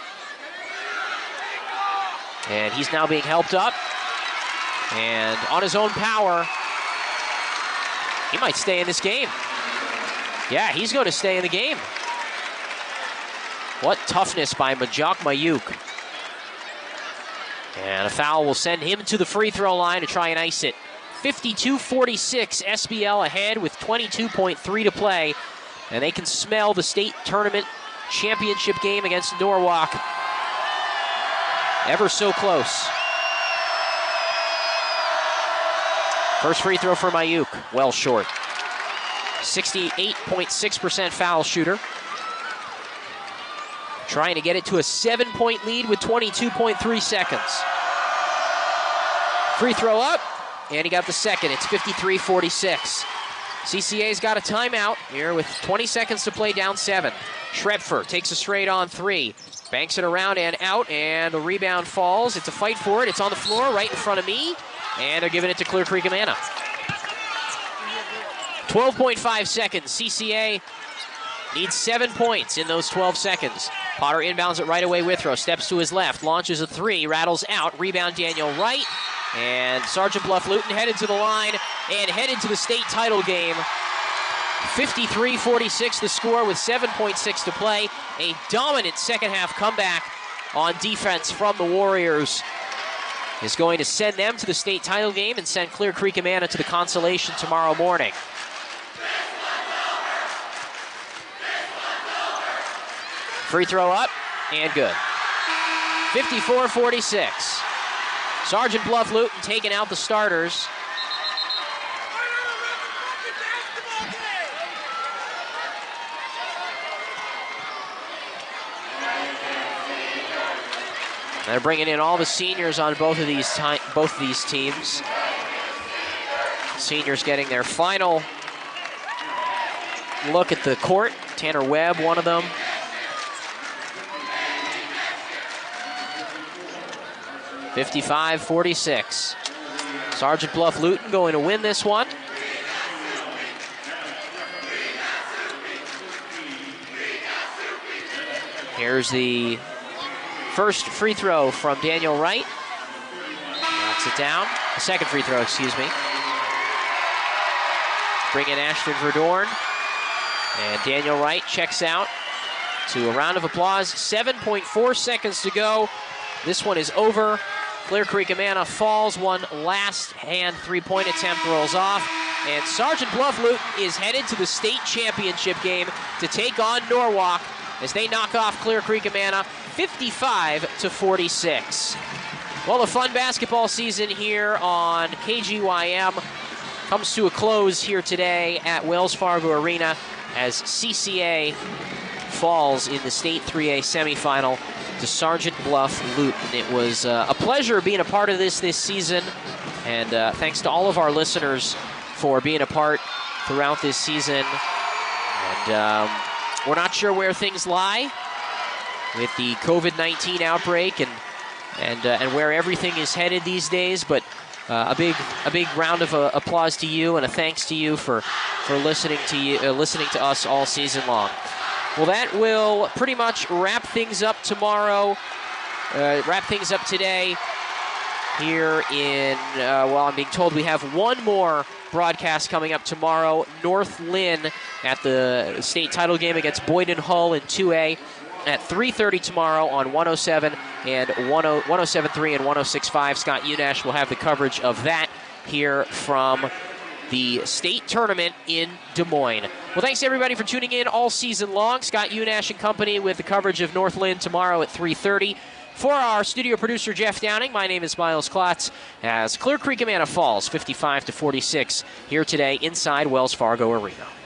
And he's now being helped up. And on his own power, he might stay in this game. Yeah, he's going to stay in the game. What toughness by Majak Mayuk. And a foul will send him to the free throw line to try and ice it. fifty-two forty-six, S B L ahead with twenty-two point three to play. And they can smell the state tournament championship game against Norwalk. Ever so close. First free throw for Mayuk, well short. sixty-eight point six percent foul shooter. Trying to get it to a seven-point lead with twenty-two point three seconds. Free throw up, and he got the second. It's fifty-three forty-six. C C A's got a timeout here with twenty seconds to play, down seven. Schrepfer takes a straight on three. Banks it around and out, and the rebound falls. It's a fight for it. It's on the floor right in front of me, and they're giving it to Clear Creek Amana. twelve point five seconds. C C A needs seven points in those twelve seconds. Potter inbounds it right away. Withrow steps to his left, launches a three, rattles out. Rebound Daniel Wright, and Sergeant Bluff Luton headed to the line and headed to the state title game. fifty-three forty-six the score with seven point six to play. A dominant second half comeback on defense from the Warriors is going to send them to the state title game and send Clear Creek Amana to the consolation tomorrow morning. Free throw up and good. fifty-four forty-six. Sergeant Bluff Luton taking out the starters. They're bringing in all the seniors on both of these ti- both of these teams. Seniors getting their final look at the court. Tanner Webb, one of them. fifty-five forty-six. Sergeant Bluff Luton going to win this one. Here's the first free throw from Daniel Wright. Knocks it down. The second free throw, excuse me. Bring in Ashton Verdorn. And Daniel Wright checks out to a round of applause. seven point four seconds to go. This one is over. Clear Creek Amana falls. One last hand three-point attempt rolls off. And Sergeant Bluff Luton is headed to the state championship game to take on Norwalk as they knock off Clear Creek Amana fifty-five to forty-six. Well, the fun basketball season here on K G Y M comes to a close here today at Wells Fargo Arena as C C A falls in the State three A semifinal to Sergeant Bluff Luton. It was uh, a pleasure being a part of this this season, and uh, thanks to all of our listeners for being a part throughout this season. And um, we're not sure where things lie with the COVID nineteen outbreak and and uh, and where everything is headed these days, but uh, a big a big round of uh, applause to you and a thanks to you for for listening to you uh, listening to us all season long. Well, that will pretty much wrap things up tomorrow. Uh, wrap things up today here in. Uh, well, I'm being told we have one more broadcast coming up tomorrow. North Lynn at the state title game against Boyden Hull in two A. At three thirty tomorrow on one oh seven and ten, one oh seven point three and one oh six point five. Scott Unash will have the coverage of that here from the state tournament in Des Moines. Well, thanks everybody for tuning in all season long. Scott Unash and company with the coverage of North Lynn tomorrow at three thirty. For our studio producer Jeff Downing, my name is Miles Klotz as Clear Creek Amana falls fifty-five to forty-six here today inside Wells Fargo Arena.